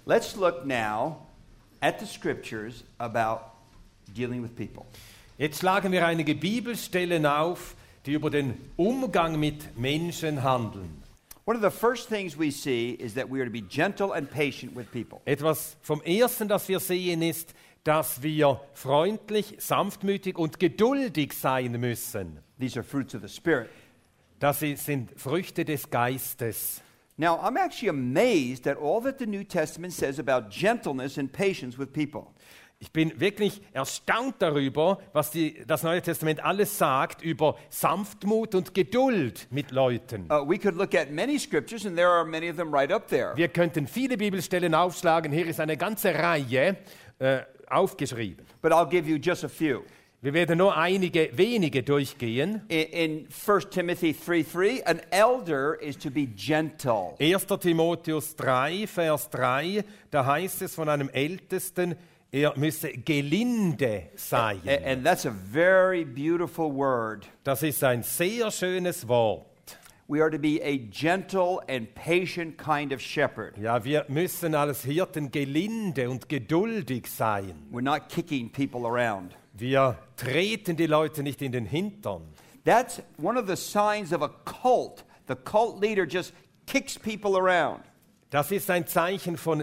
Let's look now at the scriptures about dealing with people. Jetzt schlagen wir einige Bibelstellen auf, die über den Umgang mit Menschen handeln. One of the first things we see is that we are to be gentle and patient with people. Etwas vom Ersten, das wir sehen, ist, dass wir freundlich, sanftmütig und geduldig sein müssen. These are fruits of the Spirit. Das sind Früchte des Geistes. Now, I'm actually amazed at all that the New Testament says about gentleness and patience with people. Ich bin wirklich erstaunt darüber, was das Neue Testament alles sagt über Sanftmut und Geduld mit Leuten. We could look at many scriptures, and there are many of them right up there. Wir könnten viele Bibelstellen aufschlagen. Hier ist eine ganze Reihe aufgeschrieben. But I'll give you just a few. Wir werden nur einige wenige durchgehen. In 1 Timothy 3:3, an elder is to be gentle. 1. Timotheus 3, Vers 3, da heißt es von einem Ältesten, er müsse gelinde sein. And that's a very beautiful word. Das ist ein sehr schönes Wort. We are to be a gentle and patient kind of shepherd. Ja, wir müssen als Hirten gelinde und geduldig sein. We're not kicking people around. Wir treten die Leute nicht in den Hintern. That's one of the signs of a cult. The cult leader just kicks people around. Das ist ein Zeichen von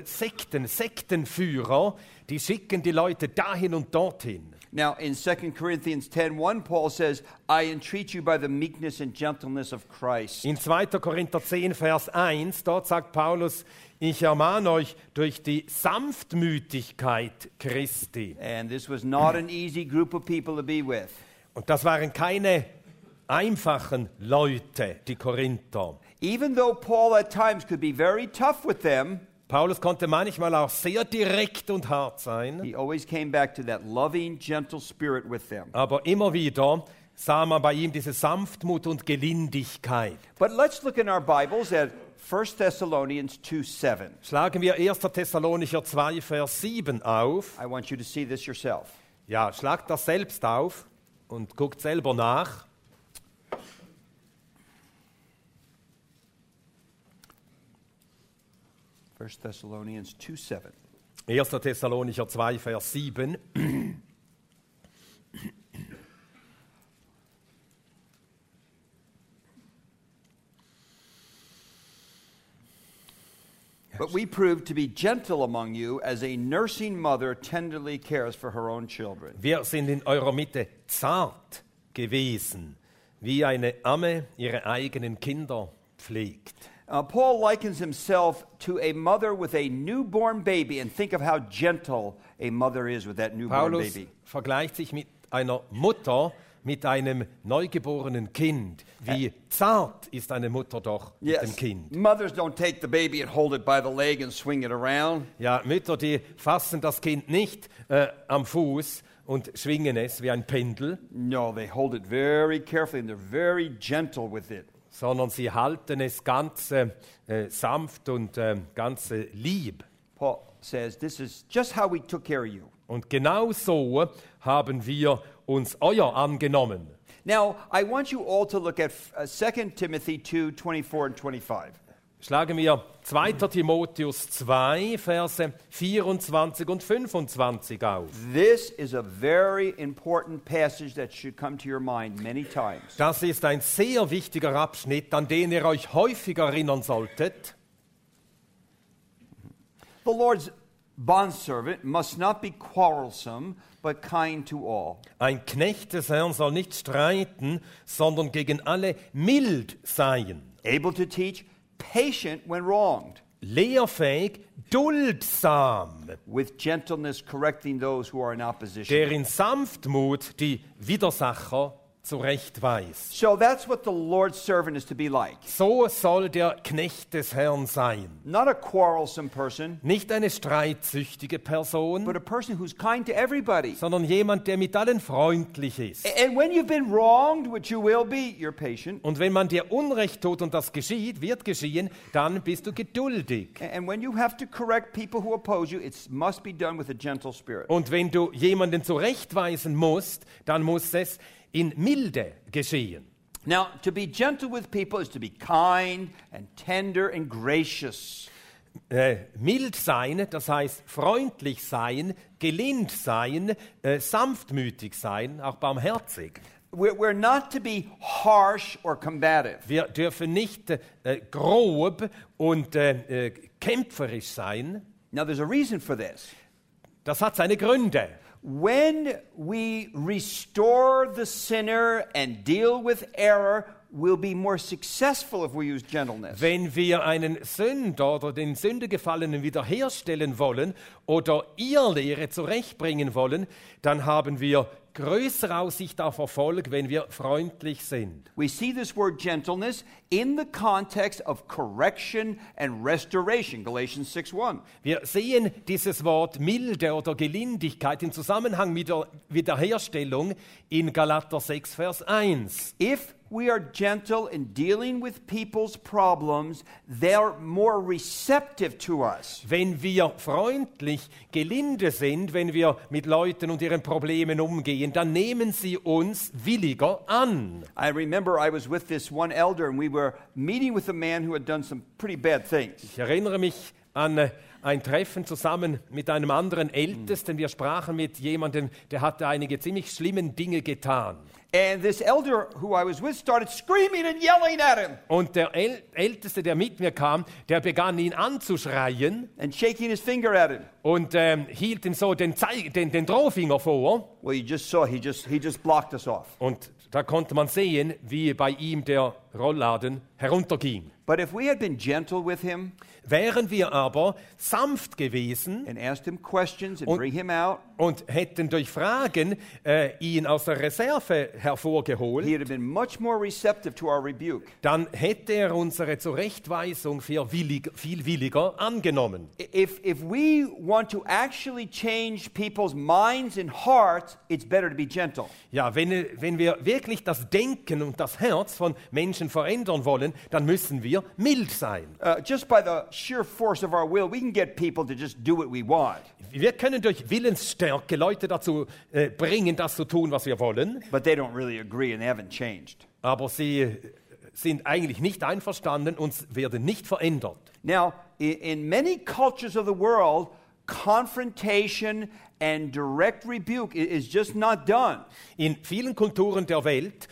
Sektenführer, die schicken die Leute dahin und dorthin. Now, in 2 Corinthians 10:1, Paul says, I entreat you by the meekness and gentleness of Christ. In 2. Korinther 10, Vers 1, dort sagt Paulus, ich ermahne euch durch die Sanftmütigkeit Christi. And this was not an easy group of people to be with. Und das waren keine einfachen Leute, die Korinther. Even though Paul at times could be very tough with them, Paulus konnte manchmal auch sehr direkt und hart sein, he always came back to that loving, gentle spirit with them. aber immer wieder sah man bei ihm diese Sanftmut und Gelindigkeit. But let's look in our Bibles at 1 Thessalonians 2:7. Schlagen wir 1. Thessalonicher 2, Vers 7 auf. I want you to see this yourself. Ja, schlagt das selbst auf und guckt selber nach. First Thessalonians 2:7. 1. Thessalonicher 2, Vers 7. But we proved to be gentle among you as a nursing mother tenderly cares for her own children. Wir sind in eurer Mitte zart gewesen, wie eine Amme ihre eigenen Kinder pflegt. Paul likens himself to a mother with a newborn baby, and think of how gentle a mother is with that newborn Paulus baby. vergleicht sich mit einer Mutter mit einem neugeborenen Kind. Wie zart ist eine Mutter doch mit dem Kind. Mothers don't take the baby and hold it by the leg and swing it around. Ja, Mütter, die fassen das Kind nicht am Fuß und schwingen es wie ein Pendel, No, they hold it very carefully and they're very gentle with it. sondern sie halten es ganz sanft und ganz lieb. Paul says, this is just how we took care of you. Und genau so haben wir uns euer angenommen. Now, I want you all to look at 2 Timothy 2:24 and 25. Schlagen wir 2. Timotheus 2, Verse 24 und 25 auf. This is a very important passage that should come to your mind many times. Das ist ein sehr wichtiger Abschnitt, an den ihr euch häufig erinnern solltet. The Lord's bondservant must not be quarrelsome, but kind to all. Ein Knecht des Herrn soll nicht streiten, sondern gegen alle mild sein. Able to teach, patient when wronged, Lehrfähig, duldsam, with gentleness correcting those who are in opposition. der in Sanftmut die Widersacher zurechtweist. So that's what the Lord's servant is to be like. So soll der Knecht des Herrn sein. Not a quarrelsome person, Nicht eine streitsüchtige but Person, a person who's kind to everybody. sondern jemand, der mit allen freundlich ist. And when you've been wronged, which you will be, you're patient. Und wenn man dir Unrecht tut und das geschieht, wird geschehen, dann bist du geduldig. And when you have to correct people who oppose you, it must be done with a gentle spirit. Und wenn du jemanden zurechtweisen musst, dann muss es in Milde geschehen. Now, to be gentle with people is to be kind and tender and gracious. mild sein, das heißt freundlich sein, gelind sein, sanftmütig sein, auch barmherzig. We're not to be harsh or combative. Wir dürfen nicht grob und kämpferisch sein. Now, there's a reason for this. Das hat seine Gründe. When we restore the sinner and deal with error, we'll be more successful if we use gentleness. Wenn wir einen Sünder oder den Sündegefallenen wiederherstellen wollen oder Irrlehre zurechtbringen wollen, dann haben wir größere Aussicht auf Erfolg, wenn wir freundlich sind. We see this word gentleness in the context of correction and restoration, Galatians 6:1. Wir sehen dieses Wort Milde oder Gelindigkeit im Zusammenhang mit der Wiederherstellung in Galater 6, Vers 1. If we are gentle in dealing with people's problems, they're more receptive to us. Wenn wir freundlich, gelinde sind, wenn wir mit Leuten und ihren Problemen umgehen, dann nehmen sie uns williger an. I remember I was with this one elder and we were meeting with a man who had done some pretty bad things. Ich erinnere mich an ein Treffen zusammen mit einem anderen Ältesten. Wir sprachen mit jemandem, der hatte einige ziemlich schlimme Dinge getan. And this elder who I was with started screaming and yelling at him Und der Älteste, der mit mir kam, der begann ihn anzuschreien and shaking his finger at him. und hielt ihm so den Drohfinger vor. Well, you just saw he just blocked us off. Und da konnte man sehen, wie bei ihm der Rollladen herunterging. But if we had been gentle with him Wären wir aber sanft gewesen and asked him questions and Und- bring him out, und hätten durch Fragen ihn aus der Reserve hervorgeholt, he would have been much more receptive to our rebuke. dann hätte er unsere Zurechtweisung viel williger angenommen. If we want to actually change people's minds and hearts, it's better to be gentle. Ja, wenn wir wirklich das Denken und das Herz von Menschen verändern wollen, dann müssen wir mild sein. Just by the sheer force of our will, we can get people to just do what we want. Wir können durch Willensstärke Leute dazu bringen, das zu tun, was wir wollen, But they don't really agree and they haven't changed. aber sie sind eigentlich nicht einverstanden und werden nicht verändert. Now, in many cultures of the world, confrontation and direct rebuke is just not done. In vielen Kulturen der Welt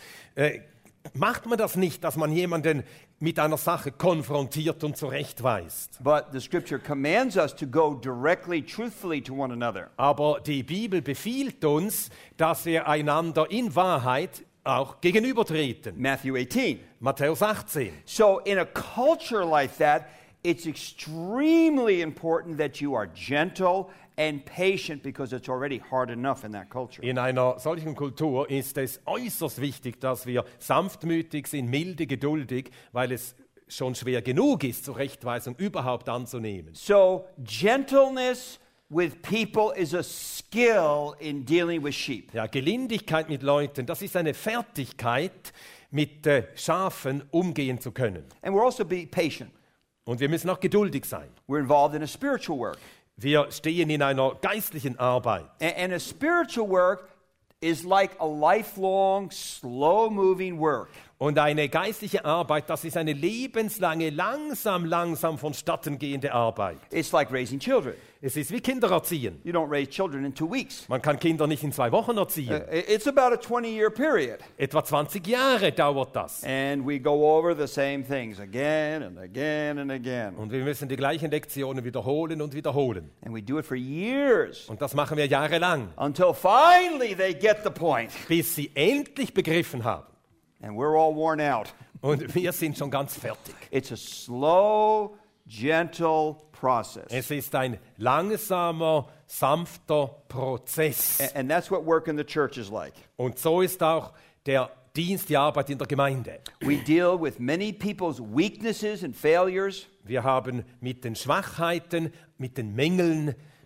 macht man das nicht, dass man jemanden mit einer Sache konfrontiert und zurechtweist. But the scripture commands us to go directly, truthfully to one another. Aber die Bibel befiehlt uns, dass wir einander in Wahrheit auch gegenübertreten. Matthew 18. Matthäus 18. So, in a culture like that, it's extremely important that you are gentle and patient because it's already hard enough in that culture. In einer solchen Kultur ist es äußerst wichtig, dass wir sanftmütig sind, milde, geduldig, weil es schon schwer genug ist, Zurechtweisung überhaupt anzunehmen. So, gentleness with people is a skill in dealing with sheep. Ja, Gelindigkeit mit Leuten, das ist eine Fertigkeit, mit Schafen umgehen zu können. And we're also be patient. Und wir müssen auch geduldig sein. We're involved in a spiritual work. Wir stehen in einer geistlichen Arbeit. And a spiritual work is like a lifelong, slow-moving work. Und eine geistliche Arbeit, das ist eine lebenslange, langsam vonstatten gehende Arbeit. It's like raising children. Es ist wie Kinder erziehen. You don't raise children in 2 weeks. Man kann Kinder nicht in 2 Wochen erziehen. It's about a 20-year period. Etwa 20 Jahre dauert das. And we go over the same things again and again and again. Und wir müssen die gleichen Lektionen wiederholen und wiederholen. And we do it for years Und das machen wir jahrelang, until finally they get the point. bis sie endlich begriffen haben. And we're all worn out. Und wir sind schon ganz fertig. It's a slow, gentle process. Es ist ein langsamer, sanfter Prozess. And that's what work in the church is like. Und so ist auch der Dienst, die Arbeit in der Gemeinde. We deal with many people's weaknesses and failures. Wir haben mit den Schwachheiten, mit den Mängeln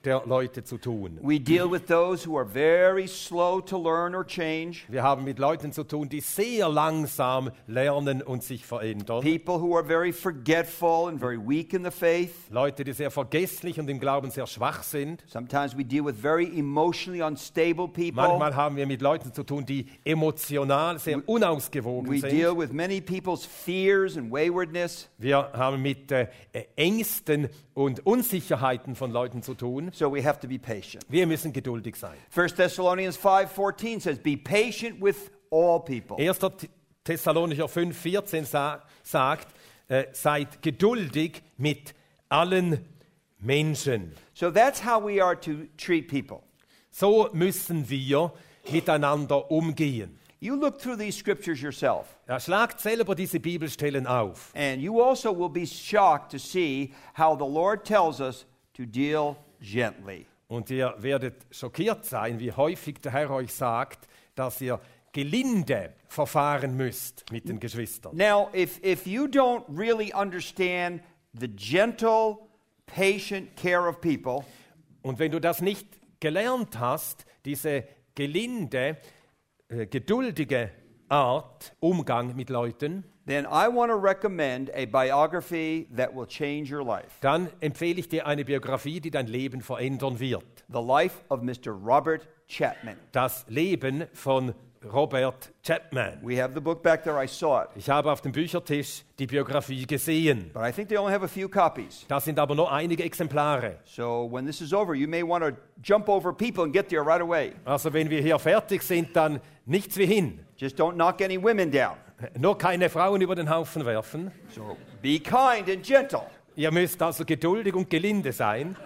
der Leute zu tun. We deal with those who are very slow to learn or change. Wir haben mit Leuten zu tun, die sehr langsam lernen und sich verändern. People who are very forgetful and very weak in the faith. Leute, die sehr vergesslich und im Glauben sehr schwach sind. Sometimes we deal with very emotionally unstable people. Manchmal haben wir mit Leuten zu tun, die emotional sehr unausgewogen We sind. deal with many people's fears and waywardness. Wir haben mit Ängsten und Unsicherheiten von Leuten zu tun. So we have to be patient. Wir müssen geduldig sein. 1 Thessalonians 5:14 says, "Be patient with all people." 1. Thessalonicher 5,14 sagt, seid geduldig mit allen Menschen. So that's how we are to treat people. So müssen wir miteinander umgehen. You look through these scriptures yourself, Ja, schlagt selber diese Bibelstellen auf. and you also will be shocked to see how the Lord tells us to deal gently. Und ihr werdet schockiert sein, wie häufig der Herr euch sagt, dass ihr gelinde verfahren müsst mit den Geschwistern. Now, if you don't really understand the gentle, patient care of people, Und wenn du das nicht gelernt hast, diese gelinde, geduldige Art, Umgang mit Leuten, then I want to recommend a biography that will change your life. dann empfehle ich dir eine Biografie, die dein Leben verändern wird. The Life of Mr. Robert Chapman. Das Leben von Robert Chapman. We have the book back there. I saw it. Ich habe auf dem Büchertisch die Biografie gesehen. But I think they only have a few copies. Da sind aber nur einige Exemplare. So when this is over, you may want to jump over people and get there right away. Also wenn wir hier fertig sind, dann nichts wie hin. Just don't knock any women down. Nur keine Frauen über den Haufen werfen. So be kind and gentle. Ihr müsst also geduldig und gelinde sein.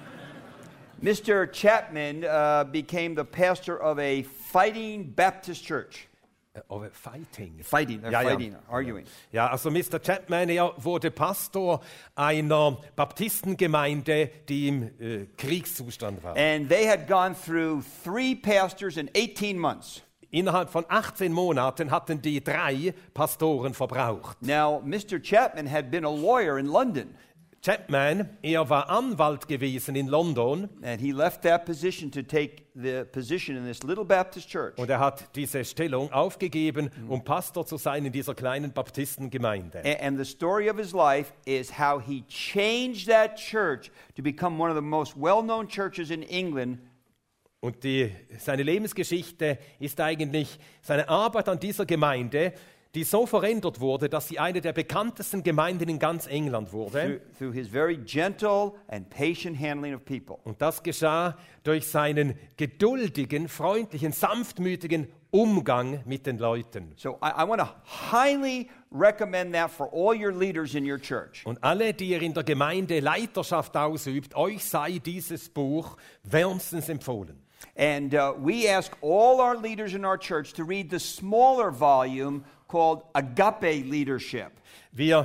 Mr. Chapman became the pastor of a fighting Baptist church. Fighting. Fighting, they're Ja, ja. fighting, arguing. Ja, also Mr. Chapman, er wurde Pastor einer Baptistengemeinde, die im Kriegszustand war. And they had gone through 3 pastors in 18 months. Innerhalb von 18 Monaten hatten die 3 Pastoren verbraucht. Now, Mr. Chapman had been a lawyer in London, Chapman, er war Anwalt gewesen in London and he left that position to take the position in this little Baptist church. und er hat diese Stellung aufgegeben, um Pastor zu sein in dieser kleinen Baptistengemeinde. And the story of his life is how he changed that church to become one of the most well-known churches in England. Und seine Lebensgeschichte ist eigentlich seine Arbeit an dieser Gemeinde, die so verändert wurde, dass sie eine der bekanntesten Gemeinden in ganz England wurde. Through his very gentle and patient handling of people. Und das geschah durch seinen geduldigen, freundlichen, sanftmütigen Umgang mit den Leuten. So I want to highly recommend that for all your leaders in your church. Und alle, die ihr in der Gemeinde Leiterschaft ausübt, euch sei dieses Buch wärmstens empfohlen. And we ask all our leaders in our church to read the smaller volume called Agape Leadership. Wir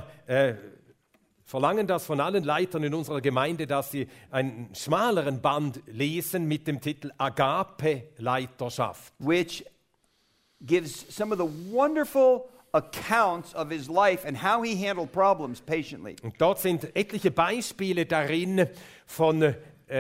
verlangen das von allen Leitern in unserer Gemeinde, dass sie einen schmaleren Band lesen mit dem Titel Agape Leiterschaft, Which gives some of the wonderful accounts of his life and how he handled problems patiently. Und dort sind etliche Beispiele darin von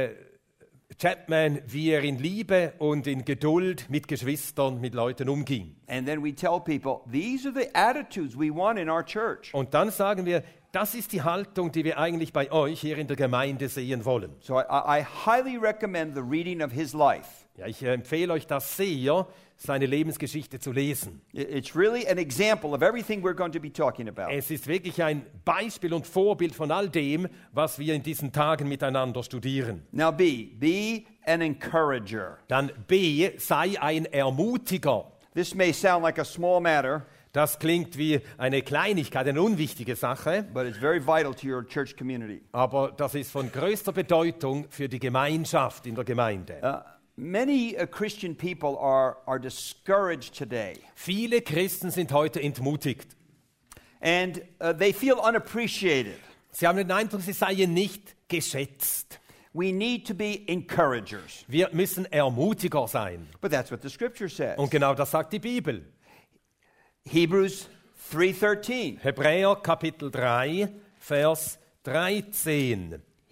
Chapman, wie er in Liebe und in Geduld mit Geschwistern, mit Leuten umging. And then we tell people, these are the attitudes we want in our church. Und dann sagen wir, das ist die Haltung, die wir eigentlich bei euch hier in der Gemeinde sehen wollen. So I highly recommend the reading of his life. Ja, ich empfehle euch das sehr, seine Lebensgeschichte zu lesen. It's really an example of everything we're going to be talking about. Es ist wirklich ein Beispiel und Vorbild von all dem, was wir in diesen Tagen miteinander studieren. Now be an encourager. Dann B, sei ein Ermutiger. This may sound like a small matter, Das klingt wie eine Kleinigkeit, eine unwichtige Sache, but it's very vital to your church community. aber das ist von größter Bedeutung für die Gemeinschaft in der Gemeinde. Many Christian people are discouraged today, Viele Christen sind heute entmutigt. and they feel unappreciated. Sie haben den Eindruck, sie seien nicht geschätzt. We need to be encouragers. Wir müssen Ermutiger sein. But that's what the scripture says. Und genau das sagt die Bibel. Hebrews 3:13. Hebräer Kapitel 3, Vers 13.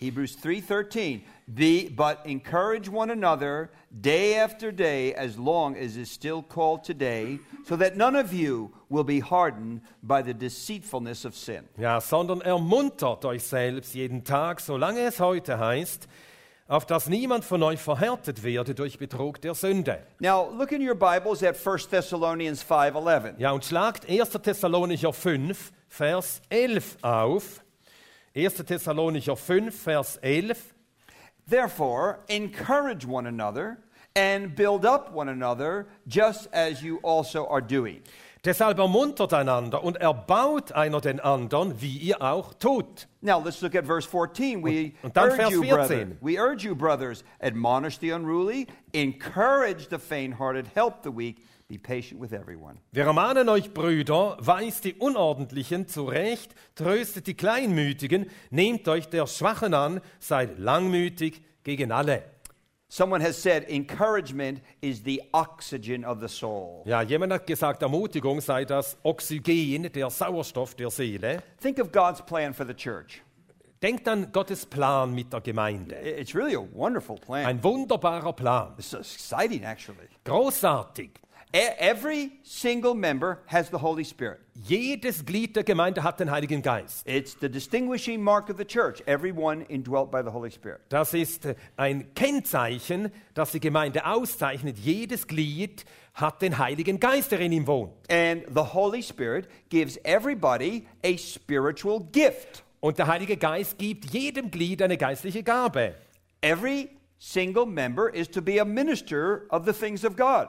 Hebrews 3:13. But encourage one another day after day, as long as is still called today, so that none of you will be hardened by the deceitfulness of sin. Ja, sondern ermuntert euch selbst jeden Tag, solange es heute heißt, auf dass niemand von euch verhärtet werde durch Betrug der Sünde. Now, look in your Bibles at 1 Thessalonians 5:11. Ja, und schlagt 1. Thessalonicher 5, Vers 11 auf. 1. Thessalonicher 5, Vers 11. Therefore, encourage one another and build up one another, just as you also are doing. Deshalb ermuntert einander und erbaut einer den anderen, wie ihr auch tut. Now let's look at verse 14. Und dann Vers 14. We urge you, brothers, admonish the unruly, encourage the faint-hearted, help the weak, be patient with everyone. Wir ermahnen euch, Brüder, weist die Unordentlichen zurecht, tröstet die Kleinmütigen, nehmt euch der Schwachen an, seid langmütig gegen alle. Someone has said encouragement is the oxygen of the soul. Ja, jemand hat gesagt, Ermutigung sei das Oxygen, der Sauerstoff der Seele. Think of God's plan for the church. Denkt an Gottes Plan mit der Gemeinde. It's really a wonderful plan. Ein wunderbarer Plan. It's so exciting, actually. Großartig. Every single member has the Holy Spirit. Jedes Glied der Gemeinde hat den Heiligen Geist. It's the distinguishing mark of the church, everyone indwelt by the Holy Spirit. Das ist ein Kennzeichen, das die Gemeinde auszeichnet. Jedes Glied hat den Heiligen Geist, der in ihm wohnt. And the Holy Spirit gives everybody a spiritual gift. Und der Heilige Geist gibt jedem Glied eine geistliche Gabe. Every single member is to be a minister of the things of God.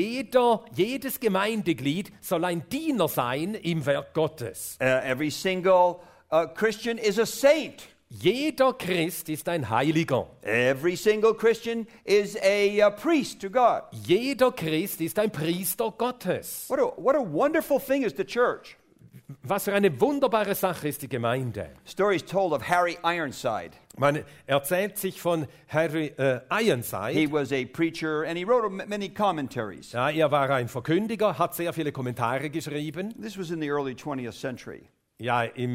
Jedes Gemeindeglied soll ein Diener sein im Werk Gottes. Every single Christian is a saint. Jeder Christ ist ein Heiliger. Every single Christian is a priest to God. Jeder Christ ist ein Priester Gottes. What a wonderful thing is the church. Was für eine wunderbare Sache ist die Gemeinde. Stories told of Harry Ironside. Man erzählt sich von Harry Ironside. He was a preacher and he wrote many commentaries. Ja, er war ein Verkündiger, hat sehr viele Kommentare geschrieben. This was in the early 20th century. Ja, im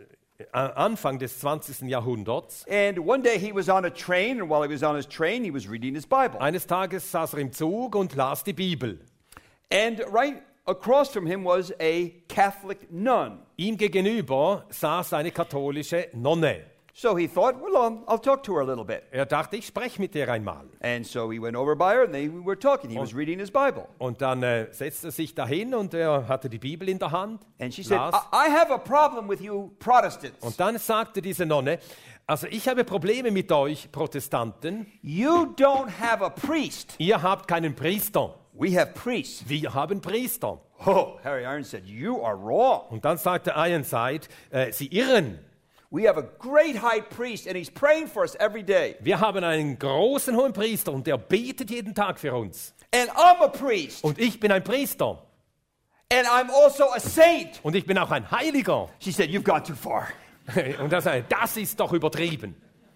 Anfang des 20. Jahrhunderts. And one day he was on a train, and while he was on his train, he was reading his Bible. Eines Tages saß er im Zug und las die Bibel. And right across from him was a Catholic nun. Ihm gegenüber saß eine katholische Nonne. So he thought, well, I'll talk to her a little bit. Er dachte, ich spreche mit ihr einmal. And so he went over by her and they were talking. He was reading his Bible. Und dann setzte er sich dahin und er hatte die Bibel in der Hand. And she said, I have a problem with you Protestants. Und dann sagte diese Nonne, also ich habe Probleme mit euch Protestanten. You don't have a priest. Ihr habt keinen Priester. We have priests. Wir haben Priester. Oh, Harry Ironside, you are wrong. Und dann sagte Ironside, Sie irren. We have a great high priest and he's praying for us every day. Wir haben einen großen hohen Priester und der betet jeden Tag für uns. And I'm a priest. Und ich bin ein Priester. And I'm also a saint. Und ich bin auch ein Heiliger. She said, you've gone too far. Und er sagte, das ist doch übertrieben.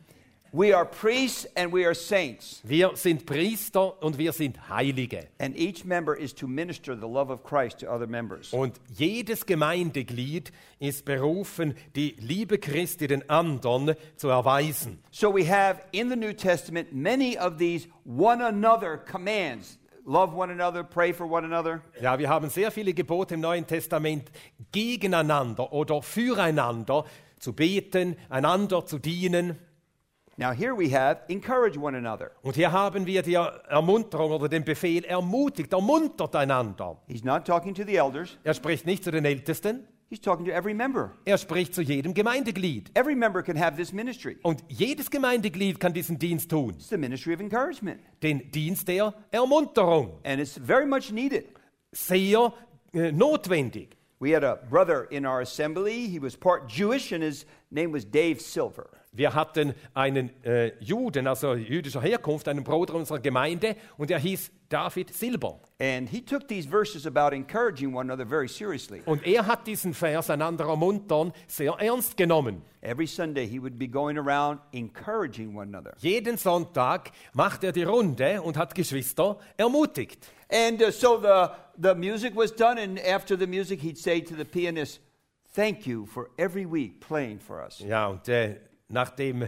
We are priests and we are saints. Wir sind Priester und wir sind Heilige. And each member is to minister the love of Christ to other members. Und jedes Gemeindeglied ist berufen, die Liebe Christi den anderen zu erweisen. So we have in the New Testament many of these one another commands. Love one another, pray for one another. Ja, wir haben sehr viele Gebote im Neuen Testament gegeneinander oder füreinander zu beten, einander zu dienen. Now here we have encourage one another. Und hier haben wir die Ermunterung oder den Befehl, ermuntert einander. He's not talking to the elders. Er spricht nicht zu den Ältesten, He's talking to every member. er spricht zu jedem Gemeindeglied. Every member can have this ministry. Und jedes Gemeindeglied kann diesen Dienst tun, It's the ministry of encouragement. den Dienst der Ermunterung. And it's very much needed. Sehr notwendig. We had a brother in our assembly. He was part Jewish and his name was Dave Silver. Wir hatten einen Juden, also jüdischer Herkunft, einen Bruder unserer Gemeinde, und er hieß David Silber. And he took these verses about encouraging one another very seriously. Und er hat diesen Vers, einander ermuntern, sehr ernst genommen. Every Sunday he would be going around encouraging one another. Jeden Sonntag macht er die Runde und hat Geschwister ermutigt. And so the music was done, and after the music he'd say to the pianist, "Thank you for every week playing for us." Ja, und nachdem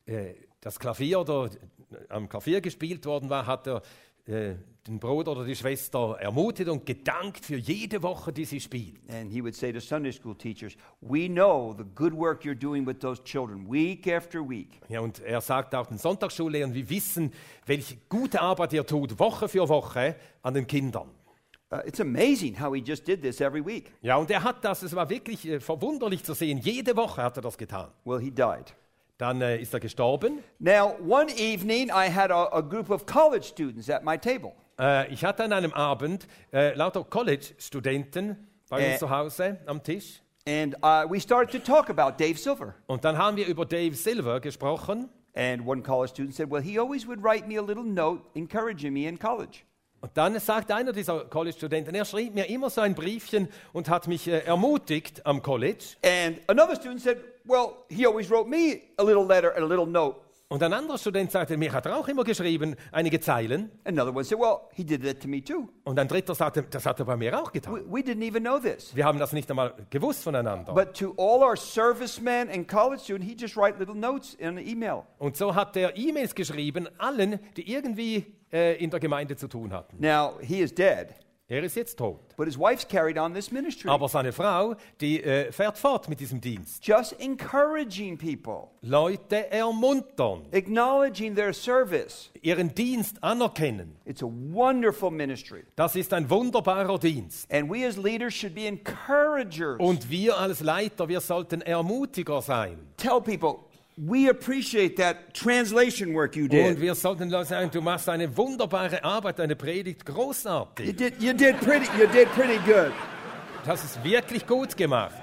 das Klavier oder am Klavier gespielt worden war, hat er den Bruder oder die Schwester ermutigt und gedankt für jede Woche, die sie spielt. And he would say to Sunday school teachers, we know the good work you're doing with those children week after week. Ja, und er sagt auch den Sonntagsschullehrern, wir wissen, welche gute Arbeit ihr tut, Woche für Woche an den Kindern. It's amazing how he just did this every week. Ja, und er hat das, es war wirklich verwunderlich zu sehen, jede Woche hat er das getan. Well, he died. Dann ist er gestorben. Now, one evening I had a group of college students at my table. Ich hatte an einem Abend lauter College-Studenten bei uns zu Hause am Tisch. And we started to talk about Dave Silver. Und dann haben wir über Dave Silver gesprochen. And one college student said, well, he always would write me a little note encouraging me in college. Und dann sagt einer dieser College-Studenten, er schrieb mir immer so ein Briefchen und hat mich ermutigt am College. And another student said, well, he always wrote me a little letter and a little note. Und ein anderer Student sagte, mir hat er auch immer geschrieben, einige Zeilen. Another one said, well, he did that to me too. Und ein dritter sagte, das hat er bei mir auch getan. We didn't even know this. Wir haben das nicht einmal gewusst voneinander. But to all our servicemen and college students, he just write little notes in an email. Und so hat er E-Mails geschrieben, allen, die irgendwie in der Gemeinde zu tun hatten. Now, he is dead, Er ist jetzt tot. but his wife's carried on this ministry. Aber seine Frau, die fährt fort mit diesem Dienst. Just encouraging people, Leute ermuntern, acknowledging their service. ihren Dienst anerkennen. It's a wonderful ministry. Das ist ein wunderbarer Dienst. And we as leaders should be encouragers. Und wir als Leiter, wir sollten Ermutiger sein. Tell people, we appreciate that translation work you Und did. wir sollten sagen, du machst eine wunderbare Arbeit, eine Predigt großartig. You did pretty good. Das ist wirklich gut gemacht.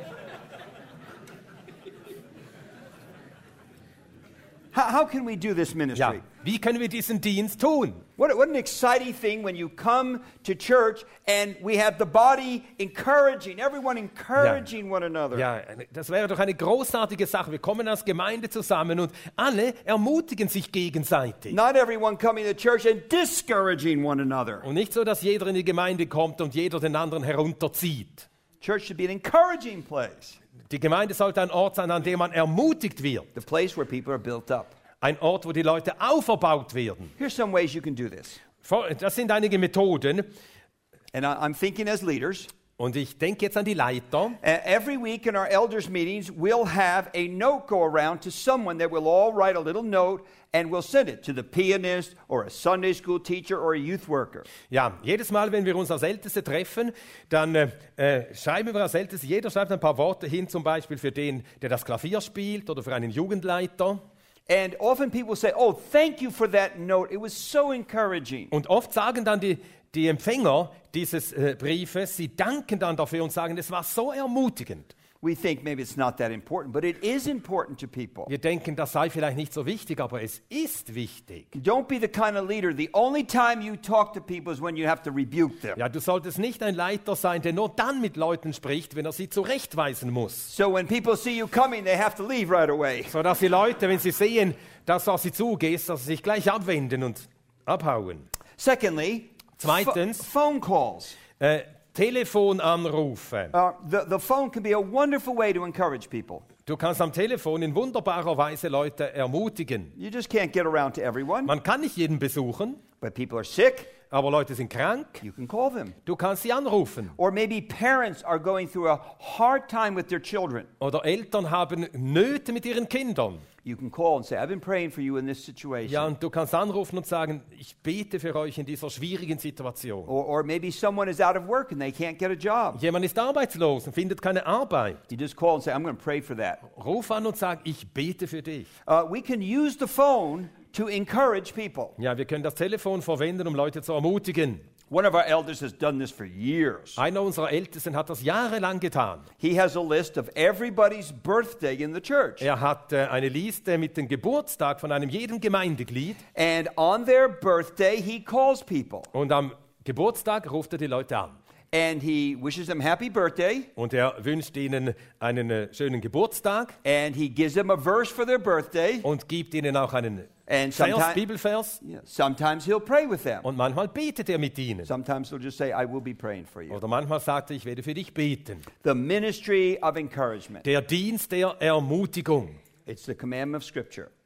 How can we do this ministry? Ja, wie können wir diesen Dienst tun? What an exciting thing when you come to church and we have the body encouraging, everyone encouraging one another. Ja, das wäre doch eine großartige Sache. Wir kommen als Gemeinde zusammen und alle ermutigen sich gegenseitig. Not everyone coming to church and discouraging one another. Und nicht so, dass jeder in die Gemeinde kommt und jeder den anderen herunterzieht. Church should be an encouraging place, Die Gemeinde sollte ein Ort sein, an dem man ermutigt wird. the place where people are built up. Ein Ort, wo die Leute auferbaut werden. Here's some ways you can do this. Das sind einige Methoden. And I'm thinking as leaders, Und ich denke jetzt an die Leiter. every week in our elders meetings, we'll have a note go around to someone that we'll all write a little note and we'll send it to the pianist or a Sunday school teacher or a youth worker. Ja, jedes Mal, wenn wir uns als Älteste treffen, dann schreiben wir als Älteste, jeder schreibt ein paar Worte hin, zum Beispiel für den, der das Klavier spielt oder für einen Jugendleiter. And often people say, oh, thank you for that note. It was so encouraging. Und oft sagen dann die Empfänger dieses Briefes, sie danken dann dafür und sagen, es war so ermutigend. We think maybe it's not that important, but it is important to people. Wir denken, das sei vielleicht nicht so wichtig, aber es ist wichtig. Don't be the kind of leader, the only time you talk to people is when you have to rebuke them. Ja, du solltest nicht ein Leiter sein, der nur dann mit Leuten spricht, wenn er sie zurechtweisen muss. So when people see you coming, they have to leave right away. Sodass die Leute, wenn sie sehen, dass du auf sie zugehst, dass sie sich gleich abwenden und abhauen. Secondly, Zweitens, phone calls. Telefonanrufe. The phone can be a wonderful way to encourage people. Du kannst am Telefon in wunderbarer Weise Leute ermutigen. You just can't get around to everyone, Man kann nicht jeden besuchen, but people are sick, aber Leute sind krank. you can call them. Du kannst sie anrufen. Or maybe parents are going through a hard time with their children. Oder Eltern haben Nöte mit ihren Kindern. You can call and say, I've been praying for you in this situation. Ja, und du kannst anrufen und sagen, ich bete für euch in dieser schwierigen Situation. Or maybe someone is out of work and they can't get a job. Jemand ist arbeitslos und findet keine Arbeit. You just call and say, I'm going to pray for that. Ruf an und sag, ich bete für dich. We can use the phone to encourage people. Ja, wir können das Telefon verwenden, um Leute zu ermutigen. One of our elders has done this for years. Einer unserer Ältesten hat das jahrelang getan. He has a list of everybody's birthday in the church. Er hat eine Liste mit dem Geburtstag von einem jedem Gemeindeglied. And on their birthday, he calls people. Und am Geburtstag ruft er die Leute an. And he wishes them happy birthday. Und er wünscht ihnen einen schönen Geburtstag And he gives them a verse for their birthday. und gibt ihnen auch einen And Bibelvers. sometimes he'll pray with them. Und manchmal betet er mit ihnen. Sometimes he'll just say, I will be praying for you. Oder manchmal sagt er, ich werde für dich beten. The ministry of encouragement. Der Dienst der Ermutigung. It's the commandment of Scripture.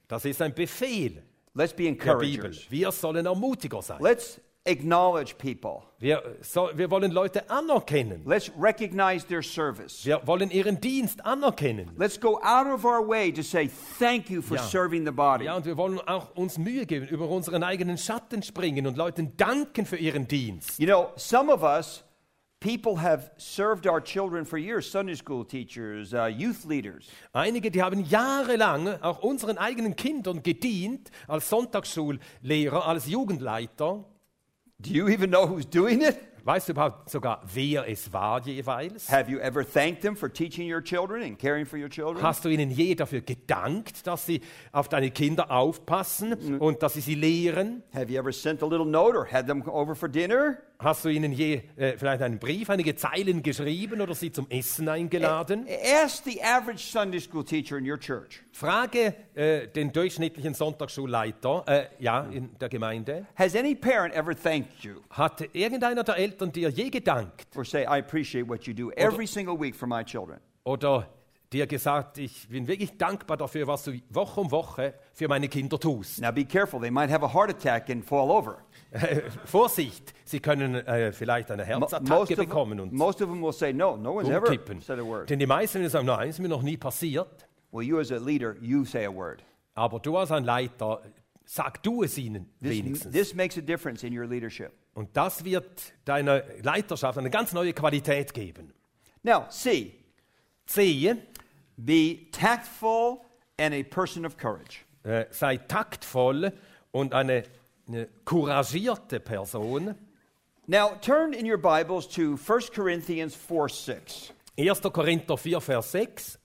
Das ist ein Befehl Let's be der Bibel. encouragers. Wir sollen Ermutiger sein. Let's acknowledge people. Wir wollen Leute anerkennen. Let's recognize their service. Wir wollen ihren Dienst anerkennen. Let's go out of our way to say thank you for Ja. serving the body. Ja, und wir wollen auch uns Mühe geben, über unseren eigenen Schatten springen und Leuten danken für ihren Dienst. You know, some of us, people have served our children for years, Sunday school teachers, youth leaders. Einige, die haben jahrelang auch unseren eigenen Kindern gedient, als Sonntagsschullehrer, als Jugendleiter. Do you even know who's doing it? Weißt du überhaupt sogar, wer es war jeweils? Have you ever thanked them for teaching your children and caring for your children? Hast du ihnen je dafür gedankt, dass sie auf deine Kinder aufpassen und dass sie sie lehren? Have you ever sent a little note or had them over for dinner? Hast du ihnen je vielleicht einen Brief, einige Zeilen geschrieben oder sie zum Essen eingeladen? Ask the average Sunday school teacher in your church. Frage den durchschnittlichen Sonntagsschulleiter in der Gemeinde. Has any parent ever thanked you? Hat irgendeiner der Eltern dir je gedankt Or say, I appreciate what you do every single week for my children? oder dir gesagt, ich bin wirklich dankbar dafür, was du Woche um Woche für meine Kinder tust? Now be careful, they might have a heart attack and fall over. Vorsicht, sie können vielleicht eine Herzattacke bekommen und most of them will say, no one's ever umkippen. said a word. Denn die meisten werden sagen, nein, ist mir noch nie passiert. Well, you as a leader, you say a word. Aber du als ein Leiter, sag du es ihnen wenigstens. This makes a difference in your leadership. Und das wird deiner Leiterschaft eine ganz neue Qualität geben. Now, C, C, be tactful and a person of courage. sei taktvoll und eine couragierte Person. Now, turn in your Bibles to 1 Corinthians 4:6. 1. Korinther 4, Vers 6.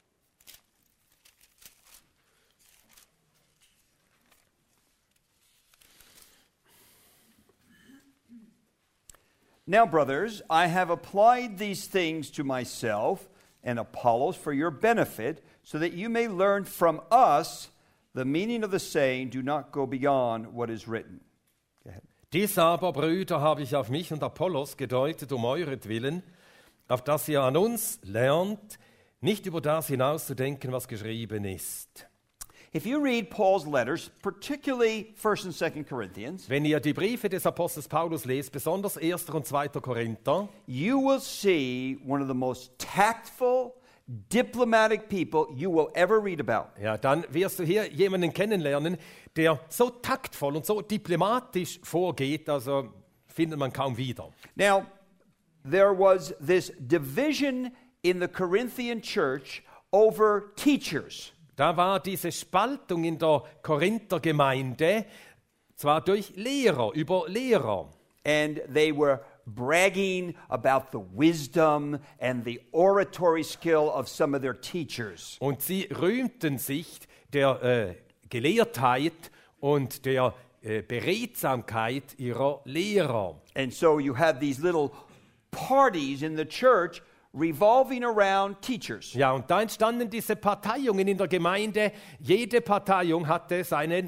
Now, brothers, I have applied these things to myself and Apollos for your benefit, so that you may learn from us the meaning of the saying, do not go beyond what is written. Go ahead. Dies aber, Brüder, habe ich auf mich und Apollos gedeutet, um euretwillen, auf dass ihr an uns lernt, nicht über das hinauszudenken, was geschrieben ist. If you read Paul's letters, particularly 1 and 2 Corinthians, Wenn ihr die Briefe des Apostels Paulus lest, besonders 1. und 2. Korinther, you will see one of the most tactful, diplomatic people you will ever read about. ja, dann wirst du hier jemanden kennenlernen, der so taktvoll und so diplomatisch vorgeht, also findet man kaum wieder. Now, there was this division in the Corinthian church over teachers. Da war diese Spaltung in der Korinther Gemeinde, zwar durch Lehrer, über Lehrer. And they were bragging about the wisdom and the oratory skill of some of their teachers. Und sie rühmten sich der Gelehrtheit und der Beredsamkeit ihrer Lehrer. And so you have these little parties in the church revolving around teachers. Ja, und da entstanden diese Parteiungen in der Gemeinde. Jede Parteiung hatte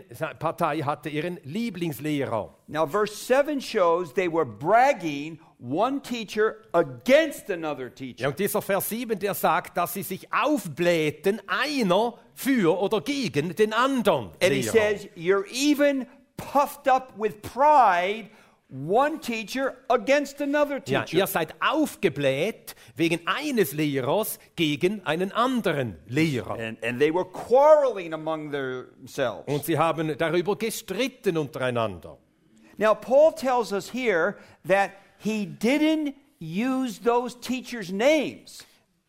Partei hatte ihren Lieblingslehrer. Now, verse 7 shows they were bragging one teacher against another teacher. Ja, und dieser Vers 7, der sagt, dass sie sich aufblähten, einer für oder gegen den anderen And he Lehrer. says, you're even puffed up with pride, one teacher against another Ja, teacher. ihr seid aufgebläht wegen eines Lehrers gegen einen anderen Lehrer. And they were quarreling among themselves. Und sie haben darüber gestritten untereinander. Now, Paul tells us here that he didn't use those teachers' names.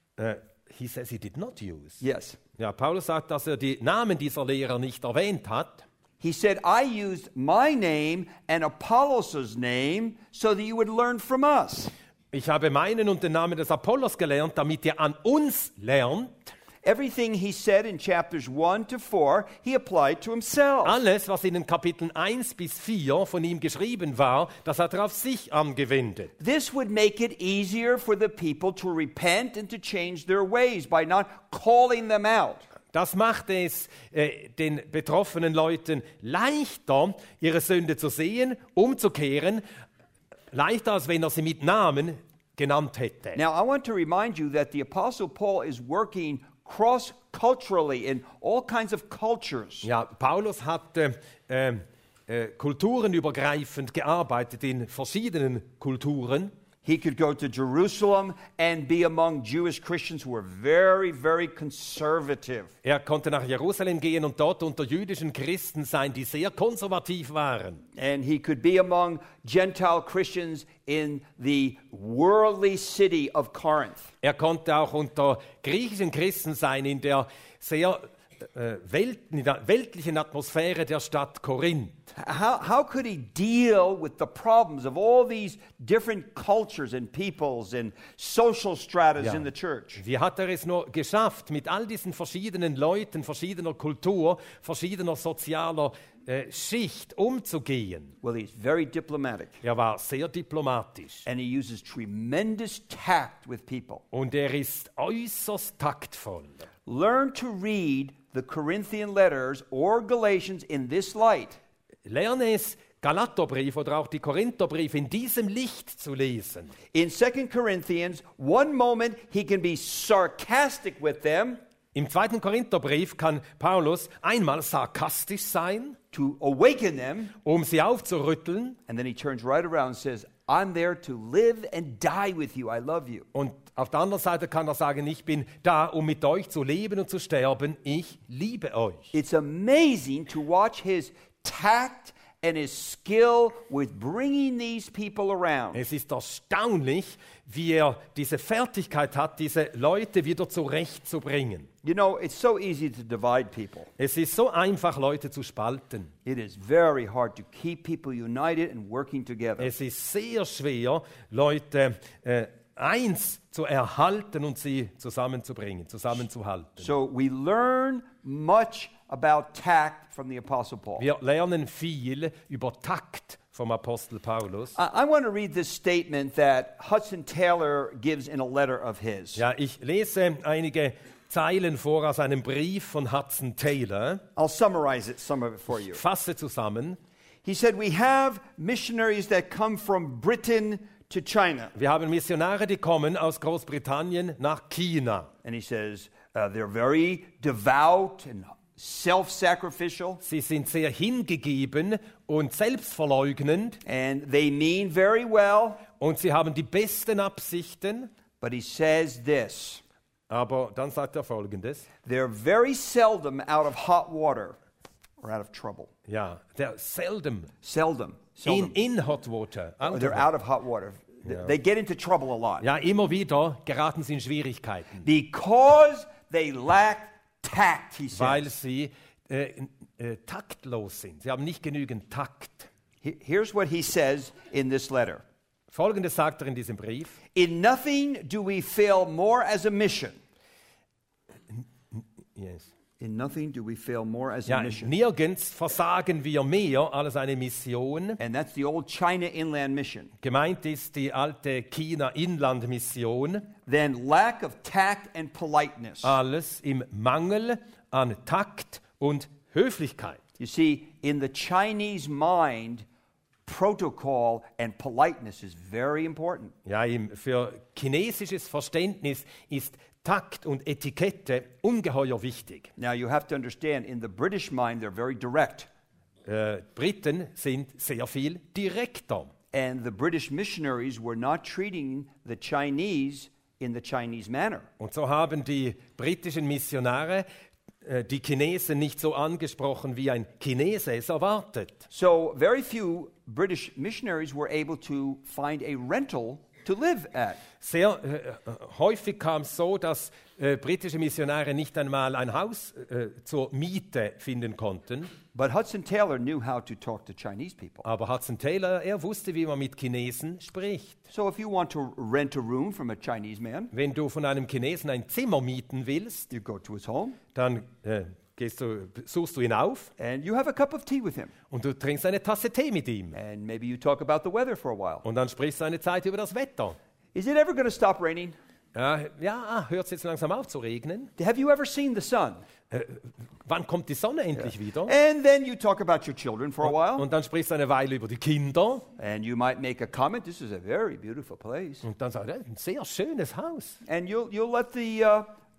He says he did not use. Yes. Ja, Paulus sagt, dass er die Namen dieser Lehrer nicht erwähnt hat. He said, I used my name and Apollos' name so that you would learn from us. Ich habe meinen und den Namen des Apollos gelernt, damit ihr an uns lernt. Everything he said in chapters 1 to 4, he applied to himself. Alles, was in den Kapiteln 1 bis 4 von ihm geschrieben war, das hat er auf sich angewendet. This would make it easier for the people to repent and to change their ways by not calling them out. Das macht es den betroffenen Leuten leichter, ihre Sünde zu sehen, umzukehren, leichter als wenn er sie mit Namen genannt hätte. Now, I want to remind you that the Apostle Paul is working culturally in all kinds of cultures. Ja, Paulus hat kulturenübergreifend gearbeitet in verschiedenen Kulturen. He could go to Jerusalem and be among Jewish Christians who were very, very conservative. Er konnte nach Jerusalem gehen und dort unter jüdischen Christen sein, die sehr konservativ waren. And he could be among Gentile Christians in the worldly city of Corinth. Er konnte auch unter griechischen Christen sein, in der sehr weltlichen Atmosphäre der Stadt Korinth. How could he deal with the problems of all these different cultures and peoples and social stratas Ja. in the church? Wie hat er es nur geschafft, mit all diesen verschiedenen Leuten, verschiedener Kultur, verschiedener sozialer Schicht umzugehen? Well, he's very diplomatic, Er war sehr diplomatisch and he uses tremendous tact with people. und er ist äußerst taktvoll. Learn to read the Corinthian letters or Galatians in this light. Lerne es, Galaterbrief oder auch die Korintherbrief in diesem Licht zu lesen. In 2 Corinthians, one moment he can be sarcastic with them Im 2. Korintherbrief kann Paulus einmal sarkastisch sein, to awaken them, um sie aufzurütteln, and then he turns right around and says, I'm there to live and die with you. I love you. und auf der anderen Seite kann er sagen, ich bin da, um mit euch zu leben und zu sterben. Ich liebe euch. It's amazing to watch his tact and his skill with bringing these people around. Es ist erstaunlich, wie er diese Fertigkeit hat, diese Leute wieder zurechtzubringen. You know, it's so easy to divide people. Es ist so einfach, Leute zu spalten. It is very hard to keep people united and working together. Es ist sehr schwer, Leute eins zu erhalten und sie zusammenzubringen, zusammenzuhalten. So we learn much about tact from the Apostle Paul. Wir lernen viel über Takt vom Apostel Paulus. I want to read this statement that Hudson Taylor gives in a letter of his. Ja, ich lese einige Zeilen vor aus einem Brief von Hudson Taylor. I'll summarize some of it for you. Fasse zusammen. He said, we have missionaries that come from Britain to China. Wir haben Missionare, die kommen aus Großbritannien nach China. And he says, they're very devout and self-sacrificial. Sie sind sehr hingegeben und selbstverleugnend And they mean very well. und sie haben die besten Absichten. But he says this, Aber dann sagt er Folgendes. they're very seldom out of hot water or out of trouble. Ja, der seldom Seldom. in hot water. They're out of hot water. Yeah. They get into trouble a lot. Ja, immer wieder geraten sie in Schwierigkeiten, Because they lack tact, he weil says. sie taktlos sind. Sie haben nicht genügend Takt. Here's what he says in this letter. Folgendes sagt er in diesem Brief. In nothing do we fail more as a mission. Yes. In nothing do we fail more as a Ja, mission. nirgends versagen wir mehr als eine Mission. And that's the old China Inland Mission. Gemeint ist die alte China-Inland-Mission. Then lack of tact and politeness. Alles im Mangel an Takt und Höflichkeit. You see, in the Chinese mind, protocol and politeness is very important. Ja, für chinesisches Verständnis ist Takt und Etikette ungeheuer wichtig. Now, you have to understand, in the British mind, they're very direct. Briten sind sehr viel direkter. And the British missionaries were not treating the Chinese in the Chinese manner. Und so haben die britischen Missionare die Chinesen nicht so angesprochen, wie ein Chinese es erwartet. So, very few British missionaries were able to find a rental to live at. Sehr häufig kam es so, dass britische Missionare nicht einmal ein Haus zur Miete finden konnten. But Hudson Taylor knew how to talk to Chinese people. Aber Hudson Taylor, er wusste, wie man mit Chinesen spricht. So if you want to rent a room from a Chinese man, Wenn du von einem Chinesen ein Zimmer mieten willst, you go to his home dann suchst du ihn auf and you have a cup of tea with him. und du trinkst eine Tasse Tee mit ihm. And maybe you talk about the weather for a while. Und dann sprichst du eine Zeit über das Wetter. Is it ever going to stop raining? Hört es jetzt langsam auf zu regnen? Have you ever seen the sun? Wann kommt die Sonne endlich wieder? And then you talk about your children for a while. Und dann sprichst du eine Weile über die Kinder. And you might make a comment, this is a very beautiful place. Und dann sagt er, ein sehr schönes Haus. And you'll let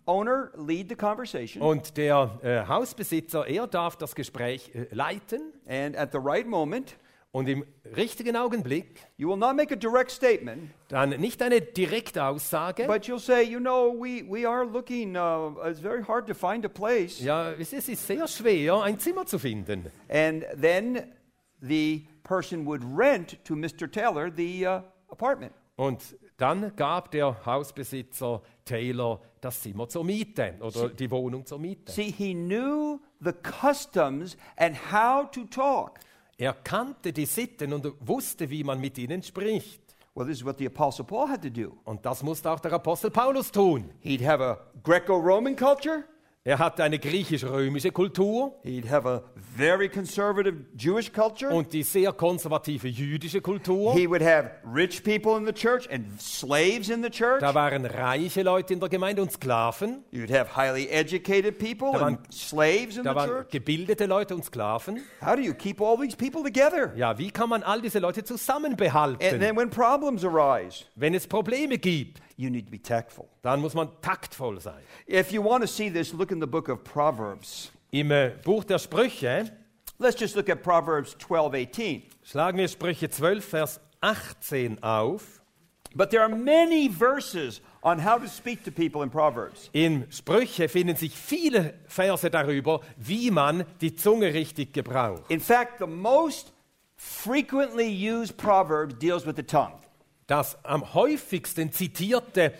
owner lead the conversation. Und der Hausbesitzer, er darf das Gespräch leiten. And at the right moment, Und im richtigen Augenblick you will not make a direct statement, dann nicht eine direkte Aussage. but you'll say, you know, we are looking, it's very hard to find a place. Ja, es ist sehr schwer, ein Zimmer zu finden. And then the person would rent to Mr. Taylor the apartment. Und dann gab der Hausbesitzer Taylor das Zimmer zur Miete oder die Wohnung zur Miete. See, he knew the customs and how to talk. Er kannte die Sitten und wusste, wie man mit ihnen spricht. Well, this is what the Apostle Paul had to do. Und das musste auch der Apostel Paulus tun. He'd have a Greco-Roman culture. Er hatte eine griechisch-römische Kultur He'd have a very conservative Jewish culture. und die sehr konservative jüdische Kultur. He would have rich people in the church and slaves in the church. Da waren reiche Leute in der Gemeinde und Sklaven. You'd have highly educated people Da and slaves in Da the waren church. gebildete Leute und Sklaven. How do you keep all these people together? Ja, wie kann man all diese Leute And zusammenbehalten? then when problems arise, Wenn es Probleme gibt, you need to be tactful. dann muss man taktvoll sein. If you want to see this, look in the book of Proverbs. Im Buch der Sprüche Let's just look at Proverbs 12:18. schlagen wir Sprüche 12, Vers 18 auf. But there are many verses on how to speak to people in Proverbs. In Sprüche finden sich viele Verse darüber, wie man die Zunge richtig gebraucht. In fact, the most frequently used proverb deals with the tongue. Das am häufigsten zitierte